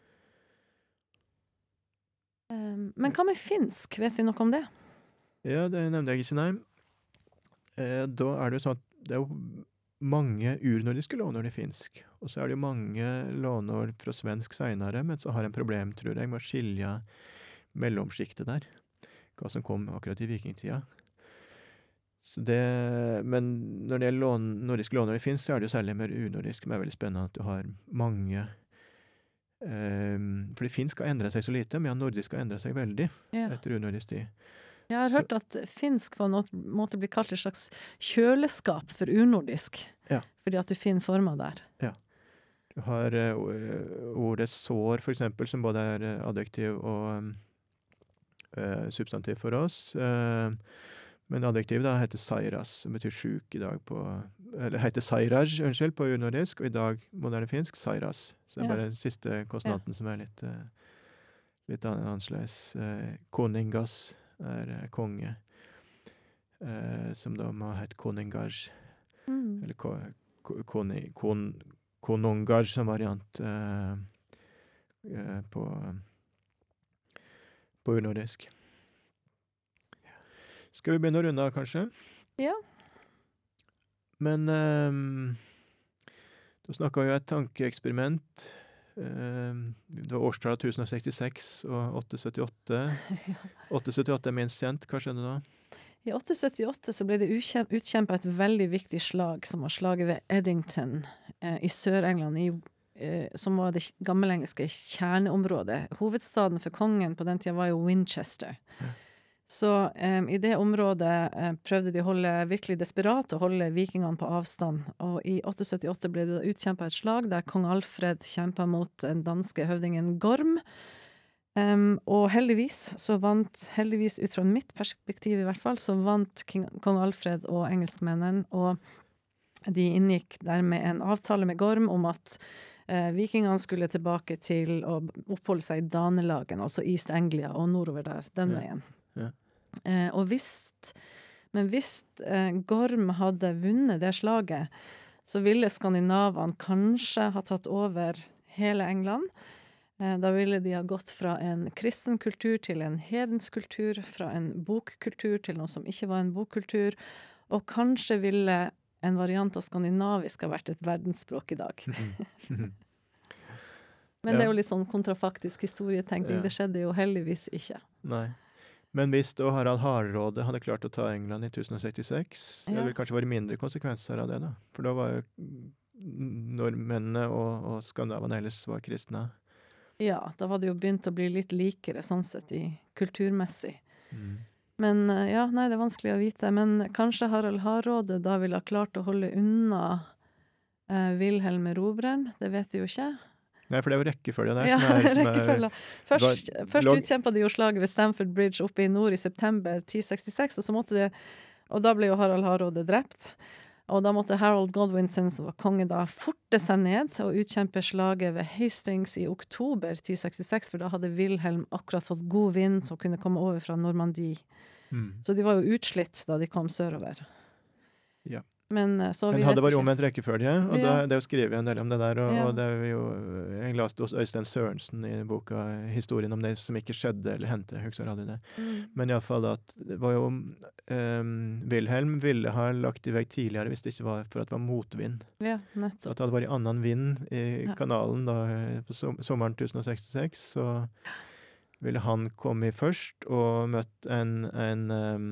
Um, men hva med finsk? Vet vi noe om det? Ja, det nevnte jeg ikke, nei. Eh, da er det jo sånn at det er jo mange urnordiske låneord i finsk, og så er det jo mange låneord fra svensk senere, men så har en problem, tror jeg, med å skilje mellomskiktet der, hva som kom akkurat i vikingtida. Så det, men når det gjelder lån, nordiske låneord i finsk, så er det jo særlig mer unordisk, som er veldig spennende at du har mange Um, fordi finsk har endret seg så lite, men nordisk har endret seg veldig Ja. etter unordisk tid. Jeg har Så- hørt at finsk på en måte- måte blir kalt et slags kjøleskap for urnordisk, Ja. fordi at du finner former der. Du har eh, o- ordet sår, for eksempel, som både er eh, adjektiv og um, eh, substantiv for oss. Eh, men adjektiv da heter sairas, som betyr sjuk i dag på Eller heter sairaj, unnskyld, på unordisk, og i dag moderne finsk sairas. Så det er Ja. bare den siste konsonanten som er litt, eh, litt an- annerledes. Eh, koningas er eh, konge, eh, som da må hete koningaj. Mm. Eller ko, ko, koni, kon, konungar som variant eh, eh, på, på unordisk. Skal vi begynne å runde av, kanskje? Ja. Men ehm, da snakka vi jo et tankeeksperiment. Ehm, det var årstallet tusen sekstiseks og åtte syttiåtte. åtte syttiåtte er minst kjent. Hva skjedde da? I åtte syttiåtte så ble det utkjempa et veldig viktig slag, som var slaget ved Eddington eh, i Sør-England, i, eh, som var det gammelengelske kjerneområdet. Hovedstaden for kongen på den tida var jo Winchester. Ja. Så eh, i det området eh, prøvde de å holde virkelig desperat å holde vikingene på avstand. Og i åtte syttiåtte ble det utkjempa et slag der kong Alfred kjempa mot den danske høvdingen Gorm. Um, og heldigvis så vant, heldigvis ut fra mitt perspektiv i hvert fall, så vant King, kong Alfred og engelskmennene, og de inngikk dermed en avtale med Gorm om at eh, vikingene skulle tilbake til å oppholde seg i Danelagen, altså East Anglia og nordover der, den Ja. veien. Ja. Eh, og hvis, men hvis eh, Gorm hadde vunnet det slaget, så ville skandinavene kanskje ha tatt over hele England. Eh, da ville de ha gått fra en kristen kultur til en hedensk kultur, fra en bokkultur til noe som ikke var en bokkultur, og kanskje ville en variant av skandinavisk ha vært et verdensspråk i dag. Mhm. Men Ja. det er jo litt sånn kontrafaktisk historietenkning. Ja. Det skjedde jo heldigvis ikke. Nei. Men hvis da Harald Hardråde hadde klart å ta England i tusen sekstiseks, det Ja. ville kanskje vært mindre konsekvenser av det da. For da var jo nordmennene og, og skandinavene ellers var kristne. Ja, da var det jo begynt å bli litt likere sånn sett i kulturmessig. Mm. Men eh, ja, nei, det er vanskelig å vite. Men kanskje Harald Hardråde da ville ha klart å holde unna eh, Wilhelm Erobreren. Det vet vi jo ikke. Nei, for det er jo rekkefølge der Ja, som er, som er rekkefølga. Først, var- først log- utkjempa de jo slaget ved Stamford Bridge oppe i nord i september ti sekstiseks, og så måtte det, og da ble jo Harald Hardråde drept. Og da måtte Harold Godwinson, som var konge da, forte seg ned og utkjempe slaget ved Hastings i oktober ti sekstiseks, for da hadde Wilhelm akkurat fått god vind som kunne komme over fra Normandie. Mm. Så de var jo utslitt da de kom sørover. Ja. Men eh, så vi Men hadde vet vært ikke. omvendt rekkefølge, og Ja. det, det er jo skrevet en del om det der, og, Ja. og det er jo, jeg leste hos Øystein Sørensen i boka historien om det som ikke skjedde eller hendte, jeg husker aldri det. Mm. Men i alle fall at det var jo, um, Wilhelm ville ha lagt i vei tidligere hvis det ikke var for at det var motvind. Ja, Så nettopp. at det hadde vært annen vind i Ja. kanalen da, eh, på som, sommeren tusen sekstiseks, så ville han komme først og møtt en, en um,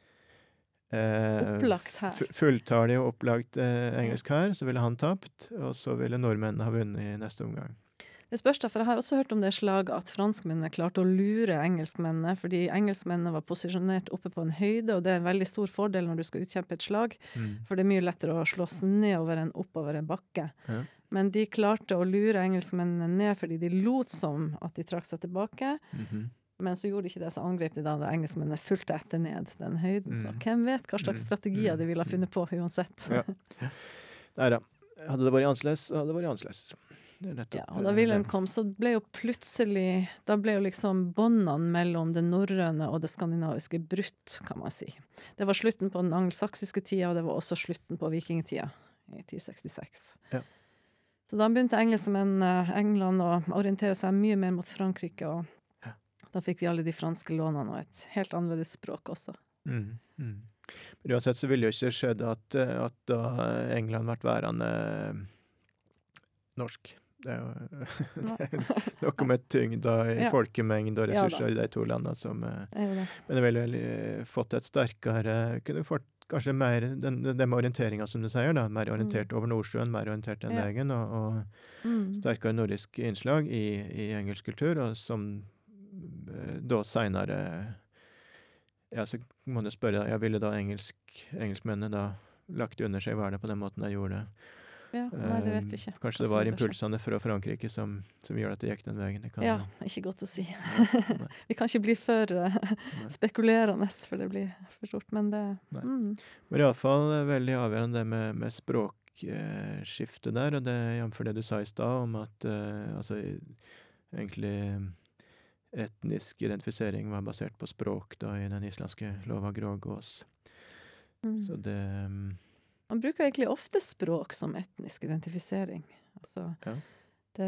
eh, Opplagt her. fu- fulltallig og opplagt eh, engelsk her, så ville han tapt, og så ville nordmennene ha vunnet i neste omgang. Det spørs da, for jeg har også hørt om det slaget at franskmennene klarte å lure engelskmennene, fordi engelskmennene var posisjonert oppe på en høyde, og det er en veldig stor fordel når du skal utkjempe et slag, Mm. for det er mye lettere å slåss nedover enn oppover en bakke. Ja. Men de klarte å lure engelskmennene ned fordi de lot som at de trakk seg tilbake, Mhm. men så gjorde de ikke det, så angrep de da da engelskmennene fulgte etter ned den høyden. Så Mm. hvem vet hva slags Mm. strategier Mm. de ville ha funnet på uansett. Ja. Nei da. Hadde det vært annerledes, så hadde det vært annerledes. Det er nettopp, Ja, og da eh, Wilhelm det. kom, så ble jo plutselig, da ble jo liksom båndene mellom det norrøne og det skandinaviske brutt, kan man si. Det var slutten på den angelsaksiske tida, og det var også slutten på vikingtida i ti sekstiseks. Ja. Så da begynte engelskmenn, eh, England å orientere seg mye mer mot Frankrike, og Ja. da fikk vi alle de franske lånene og et helt annerledes språk også. Mm. Mm. Men uansett så ville jo ikke skjedd at, eh, at da England ble værende eh, norsk. Det er jo det er noe med tyngda i Ja. folkemengde og Ja da. ressurser i de to landene som eh, Det er jo det. Men det ville vel eh, fått et sterkere Kunne fått kanskje mer den, det med orienteringa, som du sier, da. Mer orientert over Nordsjøen, mer orientert den Mm. Ja. veien, og, og Mm. sterkere nordisk innslag i, i engelsk kultur, og som eh, da seinere Ja, så må du spørre, ja, ville da engelsk, engelskmennene da lagt under seg verden på den måten de gjorde? Ja, nei, det vet vi Eh, ikke. Kanskje hva det var som ville skjedd. impulsene fra Frankrike som, som gjør at det gikk den veien. Det kan, Ja, ikke godt å si. nei. Vi kan ikke bli for eh, Nei. spekulerende, for det blir for stort, men det Nei. mm. Men iallfall veldig avgjørende det med, med språkskiftet der, og det jf. Det du sa i stad om at eh, altså i- egentlig etnisk identifisering var basert på språk da i den islandske lova Grågås. Mm. Så det mm, Man bruker egentlig ofte språk som etnisk identifisering. Altså, Ja. det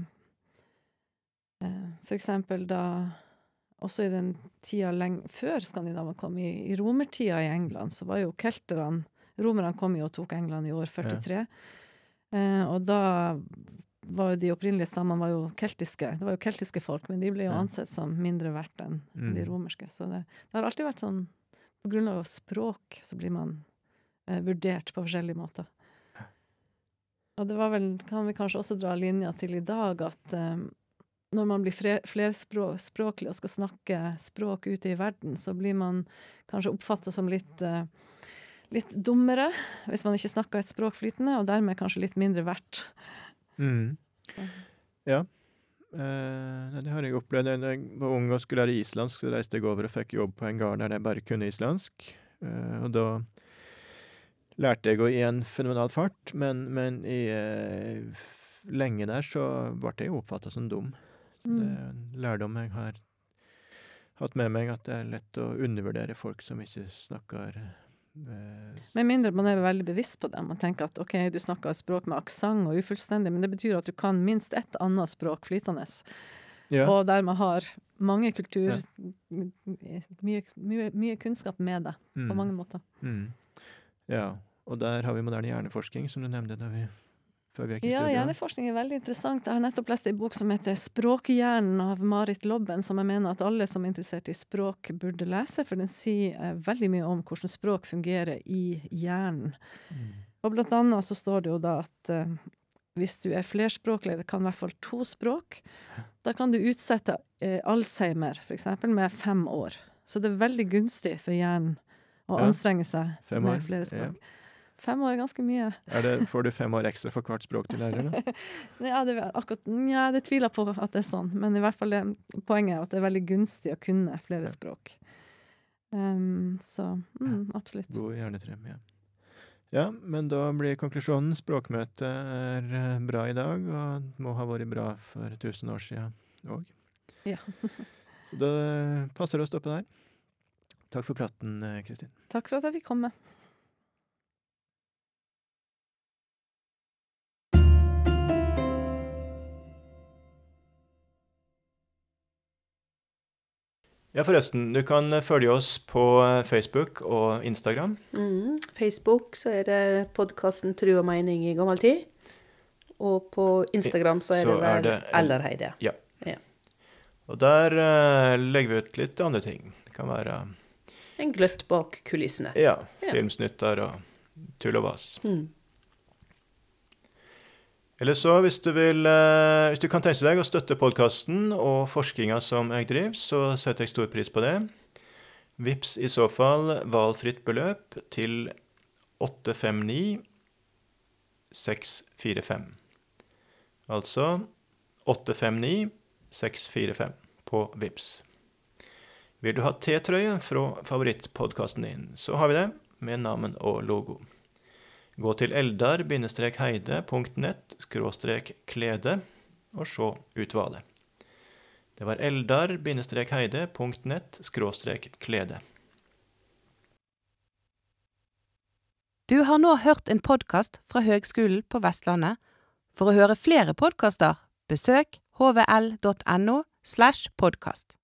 eh, For eksempel da også i den tida lenge før skandinavene kom, i, i romertida i England, så var jo kelterne Romerne kom jo og tok England i år førtitre. Eh, og da var jo de opprinnelige stammene var jo keltiske. Det var jo keltiske folk, men de ble jo Ja. ansett som mindre verdt enn Mm. de romerske. Så det, det har alltid vært sånn på grunn av språk så blir man eh, vurdert på forskjellige måter. Og det var vel, kan vi kanskje også dra linja til i dag, at eh, når man blir fre- flerspråklig og skal snakke språk ute i verden, så blir man kanskje oppfattet som litt, eh, litt dummere, hvis man ikke snakker et språk flytende, og dermed kanskje litt mindre verdt. Mm. Mhm. Ja. Eh, det har jeg opplevd. Da jeg var ung og skulle lære islandsk, så reiste jeg over og fikk jobb på en gard der jeg bare kunne islandsk. Eh, og da lærte jeg å i en fenomenal fart, men, men i eh, f- lenge der så ble jeg jo oppfattet som dum. Så det er en lærdom jeg har hatt med meg, at det er lett å undervurdere folk som ikke snakker eh, s- Med mindre man er veldig bevisst på det. Man tenker at ok, du snakker et språk med aksent og ufullstendig, men det betyr at du kan minst ett annet språk flytende. ja. Og der man har mange kultur, mye, mye, mye kunnskap med det, på Mm. mange måter. Mm. Ja, og der har vi moderne hjerneforskning, som du nevnte da vi, før vi gikk i Ja, studio. hjerneforskning er veldig interessant. Jeg har nettopp lest en bok som heter Språkhjernen av Marit Lobben, som jeg mener at alle som er interessert i språk burde lese, for den sier eh, veldig mye om hvordan språk fungerer i hjernen. Mm. Og blant annet så står det jo da at eh, hvis du er flerspråklig, eller kan i hvert fall to språk, da kan du utsette eh, Alzheimer, for eksempel, med fem år. Så det er veldig gunstig for hjernen å Ja, anstrenge seg fem med år, flere ja. språk. Fem år er ganske mye. Er det, får du fem år ekstra for hvert språk du lærer, da? Ja, det, er akkurat, ja, det tviler på at det er sånn, men i hvert fall det, poenget er at det er veldig gunstig å kunne flere Ja. språk. Um, så, mm, absolutt. God hjernetrim, ja. Ja, men da blir konklusjonen språkmøtet er eh, bra i dag, og må ha vært bra for tusen år siden òg. Ja. Så da passer det å stoppe der. Takk for praten, eh, Kristin. Takk for at jeg fikk komme. Ja, forresten, du kan eh, følge oss på eh, Facebook og Instagram. Mm. Facebook så er det podcasten Tru og mening i gammel tid. Og på Instagram så er Så det er vel det en- Ellerheide. Ja. Ja. Og der eh, legger vi ut litt andre ting. Det kan være En gløtt bak kulissene. ja, Ja. filmsnutter og tull og vas. Mm. Eller så, hvis du vil, eh, hvis du kan tenke deg å støtte podcasten og forskninga som jeg driver, så setter jeg stor pris på det. Vips i så fall valgfritt beløp til åtte fem ni seks fire fem. Altså åtte fem ni seks fire fem på Vips. Vil du ha T-trøye fra favorittpodcasten din, så har vi det, med navn og logo. Gå til eldar-heide punktum nett skråstrek klede og se utvalget. Det var eldar-heide punktum nett skråstrek klede. Du har nå hørt en podcast fra Høgskolen på Vestlandet. For å høre flere podcaster, besøk h v l punktum n o slash podcast.